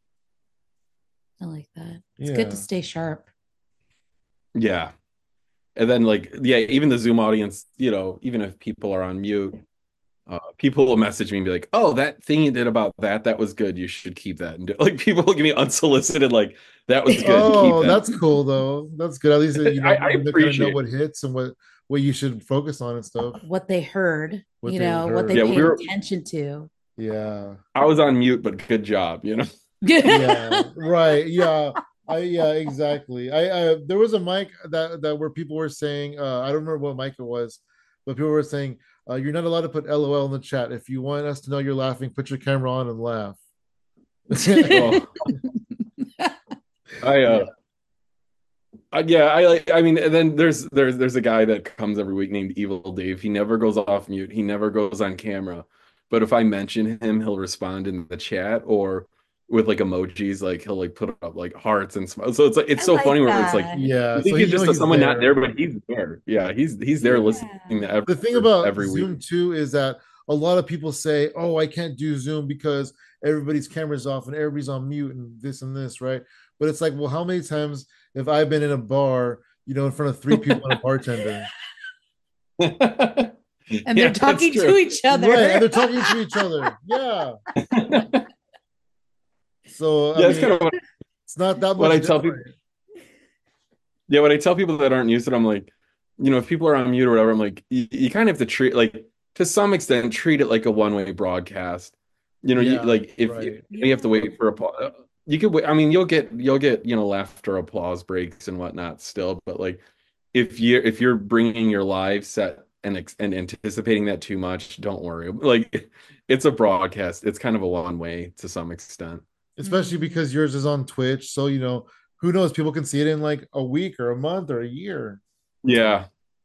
Speaker 3: I like that. It's good to
Speaker 1: yeah.
Speaker 3: stay sharp.
Speaker 2: Yeah. And then like yeah, even the Zoom audience, you know, even if people are on mute, uh, people will message me and be like, "Oh, that thing you did about that, that was good. You should keep that." And do, like people will give me unsolicited, like, "That was good. Keep
Speaker 1: Oh,
Speaker 2: that."
Speaker 1: that's cool though. That's good. At least you
Speaker 2: I,
Speaker 1: know
Speaker 2: I
Speaker 1: you kind of know
Speaker 2: appreciate
Speaker 1: what
Speaker 2: it.
Speaker 1: hits and what what you should focus on and stuff.
Speaker 3: What they heard,
Speaker 1: What
Speaker 3: you
Speaker 1: they
Speaker 3: know, what they
Speaker 1: heard.
Speaker 2: Yeah, we
Speaker 3: paid
Speaker 2: were.
Speaker 3: attention to.
Speaker 1: Yeah.
Speaker 2: I was on mute, but good job. You know.
Speaker 1: Yeah, right. Yeah. I yeah, exactly. I, I there was a mic that that where people were saying, uh, I don't remember what mic it was, but people were saying, uh, you're not allowed to put L O L in the chat. If you want us to know you're laughing, put your camera on and laugh.
Speaker 2: Oh, I uh,
Speaker 1: Yeah.
Speaker 2: I, yeah, I like. I mean, and then there's there's there's a guy that comes every week named Evil Dave. He never goes off mute. He never goes on camera. But if I mention him, he'll respond in the chat or with like emojis. Like he'll like put up like hearts and smiles. So it's like it's
Speaker 3: I
Speaker 2: so
Speaker 3: like
Speaker 2: funny where it's like
Speaker 3: that.
Speaker 1: Yeah.
Speaker 2: you
Speaker 1: So
Speaker 2: think it's
Speaker 1: you know
Speaker 2: just
Speaker 1: he's
Speaker 2: someone not there,
Speaker 1: there.
Speaker 2: but he's there. Yeah, he's he's there
Speaker 1: Yeah.
Speaker 2: listening
Speaker 3: Yeah.
Speaker 2: to every
Speaker 1: The thing about
Speaker 2: every week.
Speaker 1: Zoom too is that a lot of people say, "Oh, I can't do Zoom because everybody's cameras off and everybody's on mute and this and this," right? But it's like, well, how many times have I been in a bar, you know, in front of three people and a bartender?
Speaker 3: And they're
Speaker 2: Yeah, that's
Speaker 3: talking to
Speaker 2: true.
Speaker 3: each other.
Speaker 1: Right, and they're talking to each other. Yeah. So I
Speaker 2: Yeah, it's
Speaker 1: mean,
Speaker 2: kind of what,
Speaker 1: it's not that
Speaker 2: what
Speaker 1: much
Speaker 2: I tell people.
Speaker 1: different.
Speaker 2: Yeah, when I tell people that aren't used to it, I'm like, you know, if people are on mute or whatever, I'm like, you, you kind of have to treat like to some extent treat it like a one-way broadcast. You know, you
Speaker 1: Yeah,
Speaker 2: like if, if
Speaker 1: right.
Speaker 2: you have to wait for applause, you could wait. I mean, you'll get you'll get you know laughter, applause breaks and whatnot still, but like if you if you're bringing your live set and ex- and anticipating that too much, don't worry. Like it's a broadcast. It's kind of a one-way to some extent.
Speaker 1: Especially
Speaker 3: Mm,
Speaker 1: because yours is on Twitch, so you know, who knows? People can see it in like a week or a month or a year.
Speaker 2: Yeah.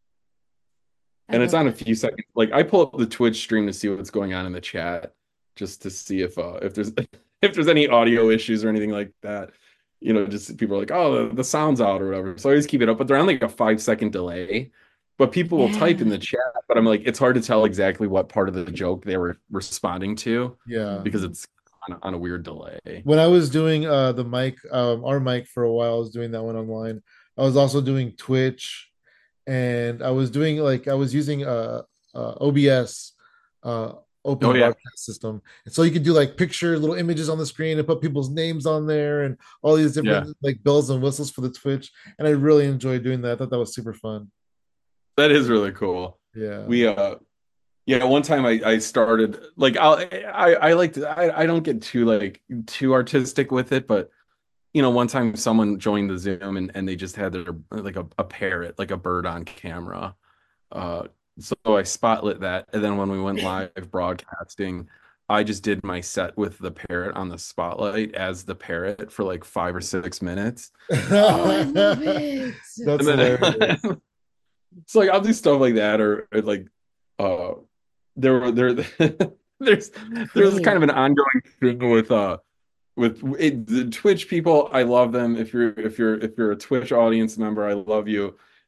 Speaker 3: I
Speaker 2: And it's
Speaker 3: love
Speaker 2: on a
Speaker 3: that.
Speaker 2: few seconds. Like I pull up the Twitch stream to see what's going on in the chat, just to see if uh if there's if there's any audio issues or anything like that. You know, just people are like, oh, the, the sound's out or whatever. So I always keep it up, but they're on like a five second delay. But people will type in
Speaker 3: Yeah.
Speaker 2: the chat, but I'm like, it's hard to tell exactly what part of the joke they were responding to
Speaker 1: Yeah.
Speaker 2: because
Speaker 3: Mhm.
Speaker 2: it's on a, on a weird delay.
Speaker 1: When I was doing uh the mic, um, our mic for a while, I was doing that one online. I was also doing Twitch, and I was doing like I was using uh, uh O B S, uh
Speaker 2: Oh
Speaker 1: open
Speaker 2: yeah,
Speaker 1: broadcast system. And so you could do like picture little images on the screen and put people's names on there and all these
Speaker 2: yeah.
Speaker 1: different like bells and whistles for the Twitch. And I really enjoyed doing that. I thought that was super fun.
Speaker 2: That is really cool.
Speaker 1: Yeah.
Speaker 2: We uh Yeah, one time I I started like I'll, I I like to I I don't get too like too artistic with it, but you know, one time someone joined the Zoom and and they just had their like a, a parrot, like a bird on camera. Uh, so I spotlit that, and then when we went live broadcasting, I just did my set with the parrot on the spotlight as the parrot for like five or six minutes.
Speaker 3: Oh,
Speaker 2: Uh,
Speaker 3: I love it.
Speaker 2: and
Speaker 1: That's
Speaker 2: then
Speaker 1: hilarious.
Speaker 2: it's like I'll do stuff like that, or, or like uh there were there there's there's kind
Speaker 3: Create.
Speaker 2: of an ongoing thing with uh with it, the Twitch people. I love them. If you're if you're if you're a Twitch audience member, I love you.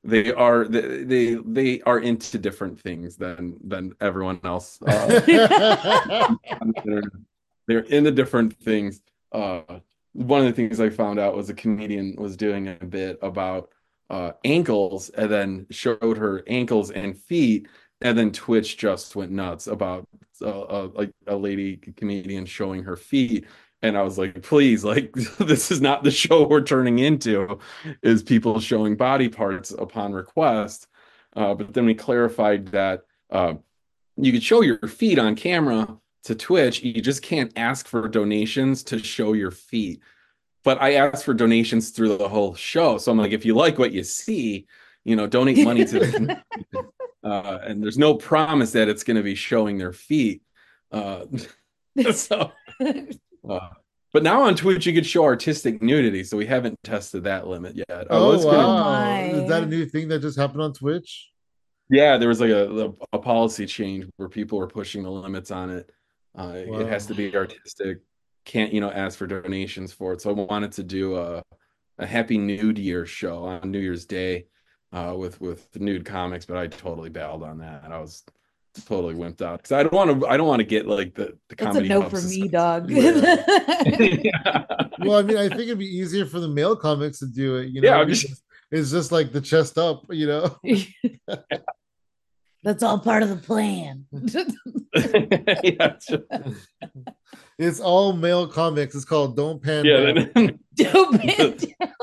Speaker 2: they are they they, they are into different things than than everyone else. Uh, they're, they're into different things. Uh, one of the things I found out was a comedian was doing a bit about uh, ankles and then showed her ankles and feet, and then Twitch just went nuts about uh, uh, like a lady comedian showing her feet. And I was like, please, like, this is not the show we're turning into, is people showing body parts upon request. Uh, but then we clarified that uh, you could show your feet on camera to Twitch. You just can't ask for donations to show your feet. But I asked for donations through the whole show. So I'm like, if you like what you see, you know, donate money to the community. Uh, and there's no promise that it's going to be showing their feet. Uh, so, uh, but now on Twitch, you could show artistic nudity. So we haven't tested that limit yet. I
Speaker 1: Oh,
Speaker 2: was
Speaker 1: wow.
Speaker 2: gonna,
Speaker 1: Is that a new thing that just happened on Twitch?
Speaker 2: yeah, there was like a, a policy change where people were pushing the limits on it. Uh,
Speaker 1: Wow.
Speaker 2: It has to be artistic. Can't, you know, ask for donations for it. So I wanted to do a, a Happy Nude Year show on New Year's Day uh, with with the nude comics, but I totally bailed on that. I was totally wimped out because I don't want to. I don't want to get like the the
Speaker 3: That's a
Speaker 2: comedy.
Speaker 3: no
Speaker 2: hub
Speaker 3: for me,
Speaker 2: society.
Speaker 3: dog.
Speaker 2: Yeah.
Speaker 1: Well, I mean, I think it'd be easier for the male comics to do it, you
Speaker 2: Yeah,
Speaker 1: know,
Speaker 2: I'm just-
Speaker 1: because it's just like the chest up, you know.
Speaker 3: That's all part of the plan.
Speaker 2: Yeah, it's just-
Speaker 1: It's all male comics. It's called Don't Pan
Speaker 2: yeah,
Speaker 1: Down.
Speaker 2: then-
Speaker 3: Don't ban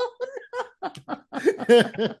Speaker 3: down.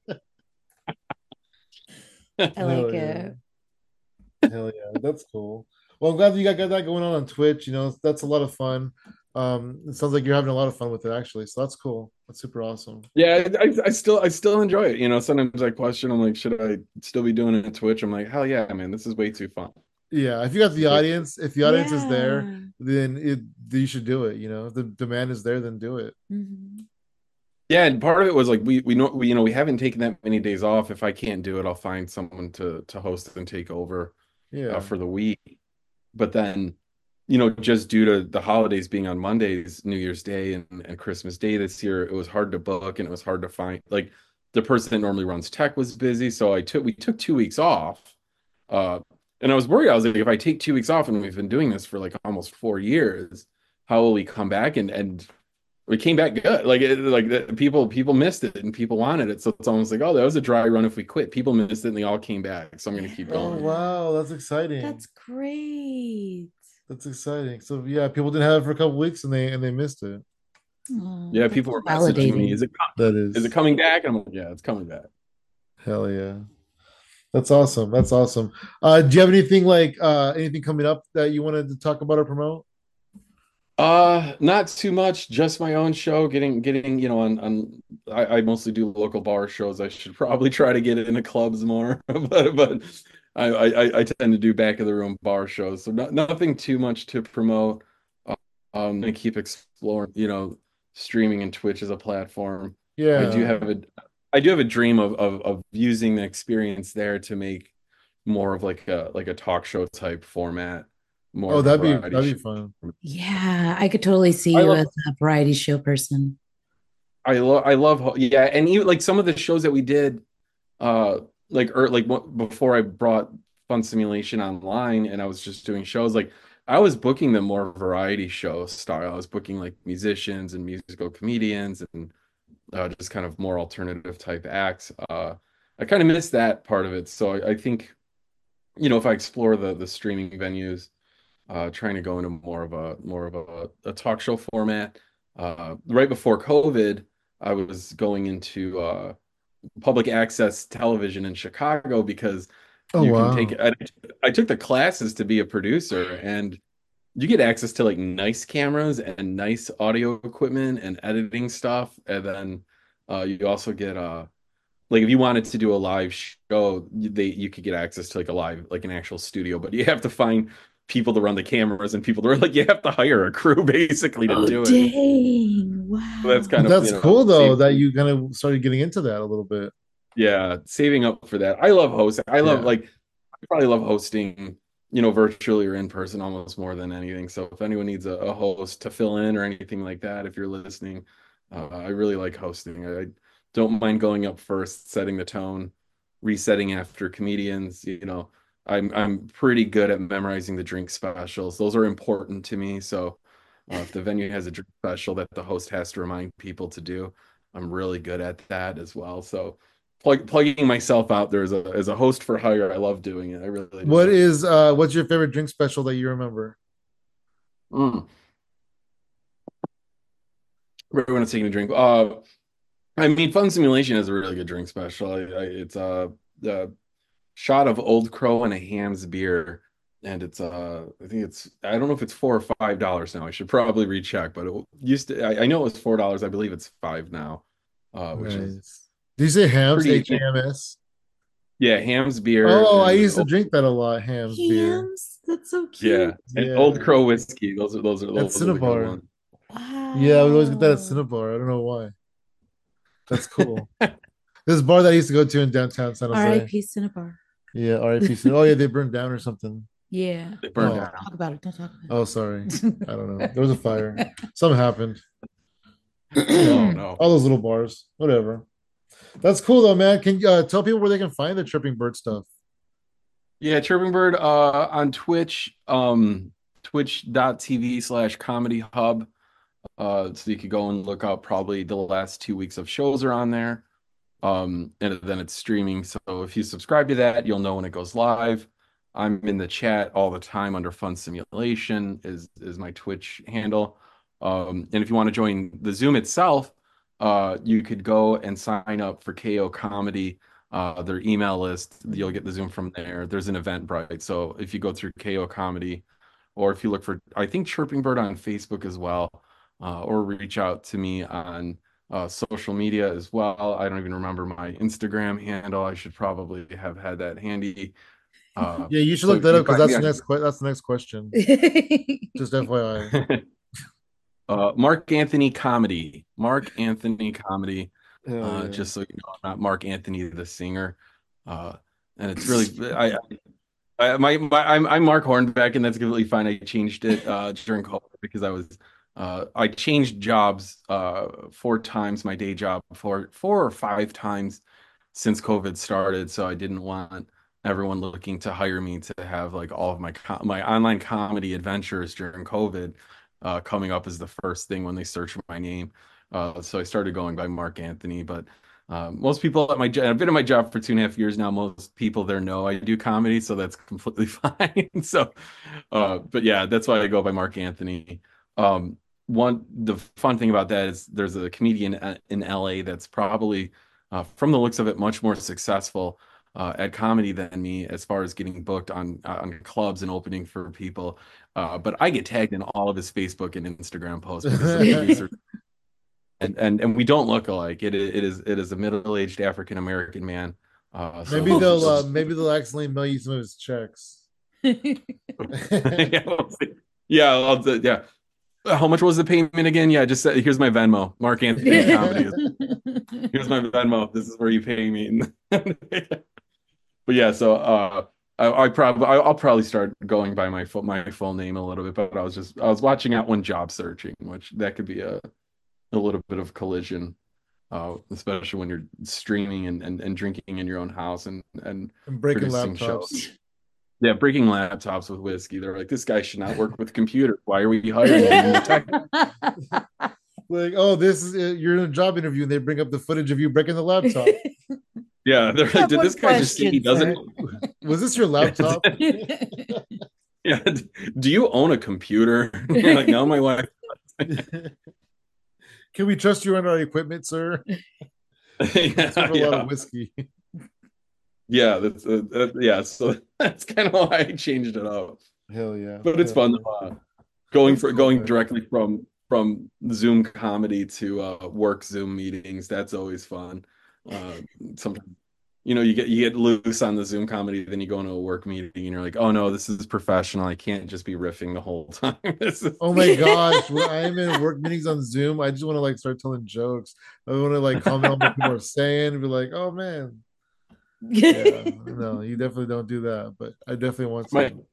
Speaker 3: I
Speaker 1: Hell
Speaker 3: like
Speaker 1: yeah.
Speaker 3: it.
Speaker 1: Hell yeah, that's cool. Well, I'm glad that you got, got that going on on Twitch. You know, that's a lot of fun. Um, it sounds like you're having a lot of fun with it, actually. So that's cool. That's super awesome.
Speaker 2: yeah, I, I still I still enjoy it. You know, sometimes I question, I'm like, should I still be doing it on Twitch? I'm like, hell yeah, man, this is way too fun.
Speaker 1: Yeah, if you got the audience, if the audience is there,
Speaker 3: Yeah.
Speaker 1: then it you should do it. You know, if the demand is there, then do it.
Speaker 3: Mhm.
Speaker 2: Yeah, and part of it was like we we know we you know we haven't taken that many days off. If I can't do it, I'll find someone to to host and take over
Speaker 1: Yeah.
Speaker 2: uh, for the week. But then, you know, just due to the holidays being on Mondays, New Year's Day and, and Christmas Day this year, it was hard to book and it was hard to find. Like the person that normally runs tech was busy, so I took we took two weeks off. Uh, and I was worried. I was like, if I take two weeks off, and we've been doing this for like almost four years, how will we come back? And and we came back good. Like it, like the, people people missed it and people wanted it. So it's almost like, oh, that was a dry run if we quit. People missed it and they all came back. So I'm gonna keep
Speaker 1: Oh
Speaker 2: going.
Speaker 1: wow, that's exciting.
Speaker 3: That's great.
Speaker 1: That's exciting. So yeah, people didn't have it for a couple weeks and they and they missed it.
Speaker 3: Oh,
Speaker 2: Yeah,
Speaker 3: that's
Speaker 2: people were messaging me.
Speaker 3: validating.
Speaker 2: Is it
Speaker 1: That is
Speaker 2: is it coming back? And I'm like, yeah, it's coming back.
Speaker 1: hell yeah. That's awesome. That's awesome. Uh, do you have anything like uh anything coming up that you wanted to talk about or promote?
Speaker 2: Uh, not too much. Just my own show. Getting getting you know on on. I, I mostly do local bar shows. I should probably try to get into clubs more, but but I, I I tend to do back of the room bar shows. So no, nothing too much to promote. Uh, I'm gonna keep exploring. You know, streaming and Twitch as a platform.
Speaker 1: Yeah.
Speaker 2: I do have a I do have a dream of of of using the experience there to make more of like a like a talk show type format. More
Speaker 1: Oh,
Speaker 2: of a
Speaker 1: that'd be
Speaker 2: variety
Speaker 1: that'd be
Speaker 2: show.
Speaker 1: fun.
Speaker 3: Yeah, I could totally see
Speaker 2: I
Speaker 3: you
Speaker 2: love-
Speaker 3: as a variety show person.
Speaker 2: I love I love ho- yeah, and even like some of the shows that we did, uh, like or like what, before I brought Fun Simulation online, and I was just doing shows. Like I was booking them more variety show style. I was booking like musicians and musical comedians and uh, just kind of more alternative type acts. Uh, I kind of missed that part of it, so I, I think you know if I explore the the streaming venues, uh, trying to go into more of a more of a, a talk show format. Uh, right before COVID, I was going into uh, public access television in Chicago because
Speaker 1: Oh
Speaker 2: you
Speaker 1: wow.
Speaker 2: can take I, I took the classes to be a producer, and you get access to like nice cameras and nice audio equipment and editing stuff, and then uh, you also get uh like if you wanted to do a live show, they you could get access to like a live like an actual studio, but you have to find people to run the cameras and people to like you have to hire a crew basically to
Speaker 3: Oh,
Speaker 2: do it.
Speaker 3: dang. Wow.
Speaker 2: So that's kind of
Speaker 1: That's
Speaker 2: you know,
Speaker 1: cool though
Speaker 2: save-
Speaker 1: that you kind of started getting into that a little bit.
Speaker 2: yeah, saving up for that. I love hosting. I love
Speaker 1: Yeah.
Speaker 2: like I probably love hosting, you know, virtually or in person almost more than anything. So if anyone needs a, a host to fill in or anything like that, if you're listening, uh, I really like hosting. I don't mind going up first, setting the tone, resetting after comedians. You know, I'm I'm pretty good at memorizing the drink specials. Those are important to me. So uh, if the venue has a drink special that the host has to remind people to do, I'm really good at that as well. So plug, plugging myself out there as a as a host for hire, I love doing it. I really
Speaker 1: What
Speaker 2: do.
Speaker 1: is uh what's your favorite drink special that you remember?
Speaker 2: Mm. Everyone's taking a drink. Uh, I mean, Fun Simulation is a really good drink special. I, I, it's a, a shot of Old Crow and a Ham's beer, and it's uh, I think it's I don't know if it's four or five dollars now. I should probably recheck, but it used to. I, I know it was four dollars. I believe it's five now, uh, which is
Speaker 1: Nice. Do you say hams?
Speaker 2: pretty.
Speaker 1: H A M S.
Speaker 2: Yeah, Ham's beer
Speaker 1: Oh, I
Speaker 2: and
Speaker 1: used to
Speaker 2: Old-
Speaker 1: drink that a lot. Hams beer.
Speaker 3: Hams. That's so
Speaker 2: yeah,
Speaker 3: cute.
Speaker 2: and
Speaker 1: Yeah.
Speaker 2: Old Crow whiskey. Those are those are
Speaker 1: At
Speaker 2: those are the good
Speaker 1: Cinnabar.
Speaker 2: ones.
Speaker 1: Yeah, we always get that at
Speaker 3: Wow.
Speaker 1: Cinnabar. I don't know why. That's cool. This bar that I used to go to in downtown San Jose.
Speaker 3: R I P Cinnabar.
Speaker 1: Yeah, R I P Oh yeah, they burned down or something.
Speaker 3: Yeah.
Speaker 2: They burned
Speaker 1: Oh.
Speaker 2: down.
Speaker 3: Talk about it. Don't talk about
Speaker 1: Oh, sorry. I don't know. There was a fire. Something happened.
Speaker 2: Oh
Speaker 3: it.
Speaker 2: no.
Speaker 1: All those little bars. Whatever. That's cool though, man. Can you uh, tell people where they can find the Tripping Bird stuff?
Speaker 2: Yeah, Chirping Bird uh on Twitch, um twitch.tv slash comedy hub. Uh so you could go and look up probably the last two weeks of shows are on there. Um and then it's streaming. So if you subscribe to that, you'll know when it goes live. I'm in the chat all the time under Fun Simulation is is my Twitch handle. Um and if you want to join the Zoom itself, uh you could go and sign up for K O Comedy, uh, their email list. You'll get the Zoom from there. There's an Eventbrite. So if you go through K O Comedy, or if you look for, I think Chirping Bird on Facebook as well, uh, or reach out to me on uh, social media as well. I don't even remember my Instagram handle. I should probably have had that handy. Uh,
Speaker 1: Yeah, you should
Speaker 2: so
Speaker 1: look that
Speaker 2: you
Speaker 1: up because
Speaker 2: find
Speaker 1: that's
Speaker 2: me
Speaker 1: the
Speaker 2: on-
Speaker 1: next que- that's the next question. Just F Y I.
Speaker 2: uh, Mark Anthony Comedy. Mark Anthony Comedy.
Speaker 1: Hell
Speaker 2: Uh,
Speaker 1: yeah.
Speaker 2: just so you know, I'm not Mark Anthony the singer. Uh, and it's really I, I my, my I'm I'm Mark Hornbeck, and that's completely fine. I changed it uh during COVID because I was uh I changed jobs uh four times, my day job four four or five times since COVID started. So I didn't want everyone looking to hire me to have like all of my co my online comedy adventures during COVID uh coming up as the first thing when they search my name. Uh, so I started going by Mark Anthony, but um, most people at my job, I've been in my job for two and a half years now. Most people there know I do comedy, so that's completely fine. So, uh, but yeah, that's why I go by Mark Anthony. Um, one, the fun thing about that is there's a comedian a- in L A that's probably, uh, from the looks of it, much more successful uh, at comedy than me as far as getting booked on on clubs and opening for people. Uh, but I get tagged in all of his Facebook and Instagram posts because of the research. And, and and we don't look alike. It it is it is a middle-aged African American man. Uh, so
Speaker 1: Maybe they'll uh, maybe they'll accidentally mail you some of his checks.
Speaker 2: yeah, we'll see. yeah, I'll, do- yeah. How much was the payment again? Yeah, just said, here's my Venmo. Mark Anthony Comedy. Here's my Venmo. This is where you pay me. But yeah, so uh, I, I probably I'll probably start going by my full my full name a little bit. But I was just I was watching out one job searching, which that could be a a little bit of collision, uh, especially when you're streaming and, and, and drinking in your own house and and
Speaker 1: And breaking
Speaker 2: producing
Speaker 1: laptops.
Speaker 2: shows. Yeah, breaking laptops with whiskey. They're like, this guy should not work with computers. Why are we hiring him?
Speaker 1: Like, oh, this is uh, you're in a job interview and they bring up the footage of you breaking the laptop.
Speaker 2: Yeah, they're like, did this guy just say he doesn't?
Speaker 1: Was this your laptop?
Speaker 2: Yeah, do you own a computer? You're like, no, my wife.
Speaker 1: Can we trust you on our equipment, sir?
Speaker 2: yeah,
Speaker 1: A lot
Speaker 2: yeah.
Speaker 1: of whiskey.
Speaker 2: Yeah, that's uh, uh, yeah. So that's kind of why I changed it up.
Speaker 1: Hell yeah!
Speaker 2: But it's
Speaker 1: Hell
Speaker 2: fun uh, going
Speaker 1: That's
Speaker 2: for
Speaker 1: cool,
Speaker 2: going
Speaker 1: man.
Speaker 2: directly from from Zoom comedy to uh, work Zoom meetings. That's always fun. Uh, sometimes you know you get you get loose on the Zoom comedy, then you go into a work meeting and you're like, oh no, this is professional. I can't just be riffing the whole time. This is-
Speaker 1: Oh my gosh, when I'm in work meetings on Zoom, I just want to like start telling jokes. I want to like comment on what people are saying and be like, oh man. Yeah, no, you definitely don't do that, but I definitely want to.
Speaker 2: my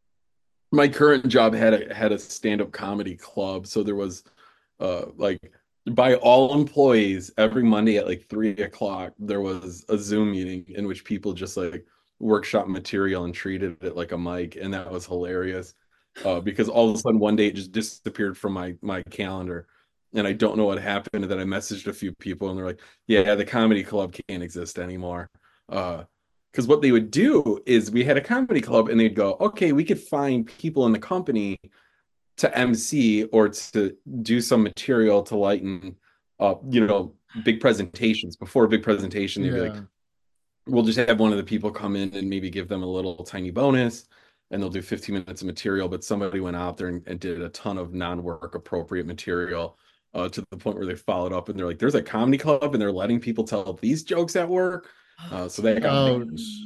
Speaker 2: my current job had a had a stand-up comedy club, so there was uh like by all employees every Monday at like three o'clock, there was a Zoom meeting in which people just like workshop material and treated it like a mic, and that was hilarious. Uh, because all of a sudden one day it just disappeared from my my calendar, and I don't know what happened. And then I messaged a few people, and they're like, "Yeah, the comedy club can't exist anymore." Uh, because what they would do is we had a comedy club, and they'd go, "Okay, we could find people in the company to M C or to do some material to lighten up, you know, big presentations. Before a big presentation, they'd be like,
Speaker 1: Yeah.
Speaker 2: we'll just have one of the people come in and maybe give them a little tiny bonus, and they'll do fifteen minutes of material. But somebody went out there and, and did a ton of non-work appropriate material, uh, to the point where they followed up and they're like, there's a comedy club and they're letting people tell these jokes at work. Uh, so that got banned.
Speaker 1: Ouch.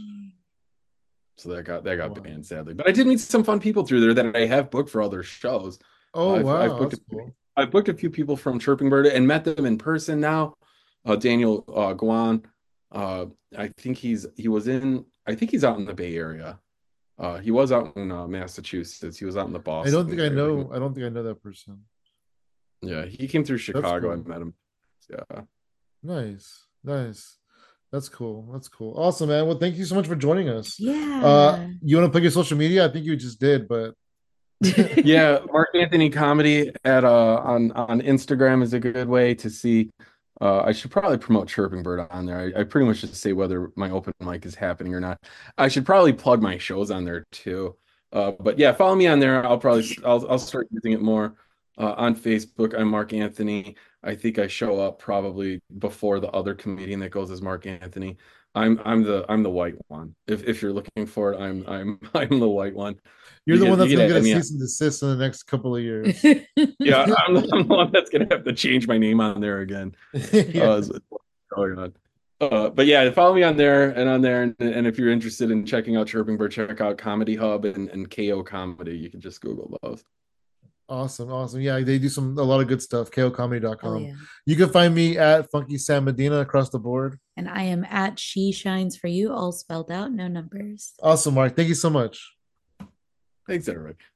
Speaker 2: So that got that got
Speaker 1: Wow.
Speaker 2: banned, sadly. But I did meet some fun people through there that I have booked for other shows. Uh,
Speaker 1: Oh
Speaker 2: I've I've
Speaker 1: wow,
Speaker 2: booked
Speaker 1: that's
Speaker 2: a,
Speaker 1: cool.
Speaker 2: I've booked a few people from Chirping Bird and met them in person now. Uh, Daniel uh, Guan, uh, I think he's he was in I think he's out in the Bay Area. Uh, he was out in uh, Massachusetts. He was out in the
Speaker 1: I don't think
Speaker 2: Boston
Speaker 1: I
Speaker 2: area. But he,
Speaker 1: know. I don't think I know that person.
Speaker 2: yeah, he came through
Speaker 1: That's
Speaker 2: Chicago. I
Speaker 1: cool.
Speaker 2: met him. Yeah.
Speaker 1: Nice, nice. That's cool. That's cool. Awesome, man. Well, thank you so much for joining us. Uh,
Speaker 3: Yeah.
Speaker 1: you want to plug your social media? I think you just did, but
Speaker 2: Yeah, Mark Anthony Comedy at uh on on Instagram is a good way to see. Uh, I should probably promote Chirping Bird on there. I, I pretty much just say whether my open mic is happening or not. I should probably plug my shows on there too. Uh, but yeah, follow me on there. I'll probably I'll I'll start using it more. Uh, on Facebook, I'm Mark Anthony. I think I show up probably before the other comedian that goes as Mark Anthony. I'm I'm the I'm the white one. If if you're looking for it, I'm I'm I'm the white one.
Speaker 1: you're
Speaker 2: You
Speaker 1: the one
Speaker 2: can you
Speaker 1: that's
Speaker 2: can
Speaker 1: gonna get
Speaker 2: add
Speaker 1: a
Speaker 2: me on.
Speaker 1: cease and desist in the next couple of years.
Speaker 2: Yeah, I'm the, I'm the one that's gonna have to change my name on there again.
Speaker 1: Yeah.
Speaker 2: Uh, is what's going on. Uh, but yeah, follow me on there and on there, and, and if you're interested in checking out Chirping Bird, check out Comedy Hub and, and K O Comedy. You can just Google those.
Speaker 1: Awesome, awesome. Yeah, they do some a lot of good stuff. K O comedy dot
Speaker 3: Oh
Speaker 1: com.
Speaker 3: yeah.
Speaker 1: You can find me at Funky Sam Medina across the board.
Speaker 3: And I am at She Shines for You, all spelled out, no numbers.
Speaker 1: Awesome, Mark. Thank you so much.
Speaker 2: Thanks, everybody.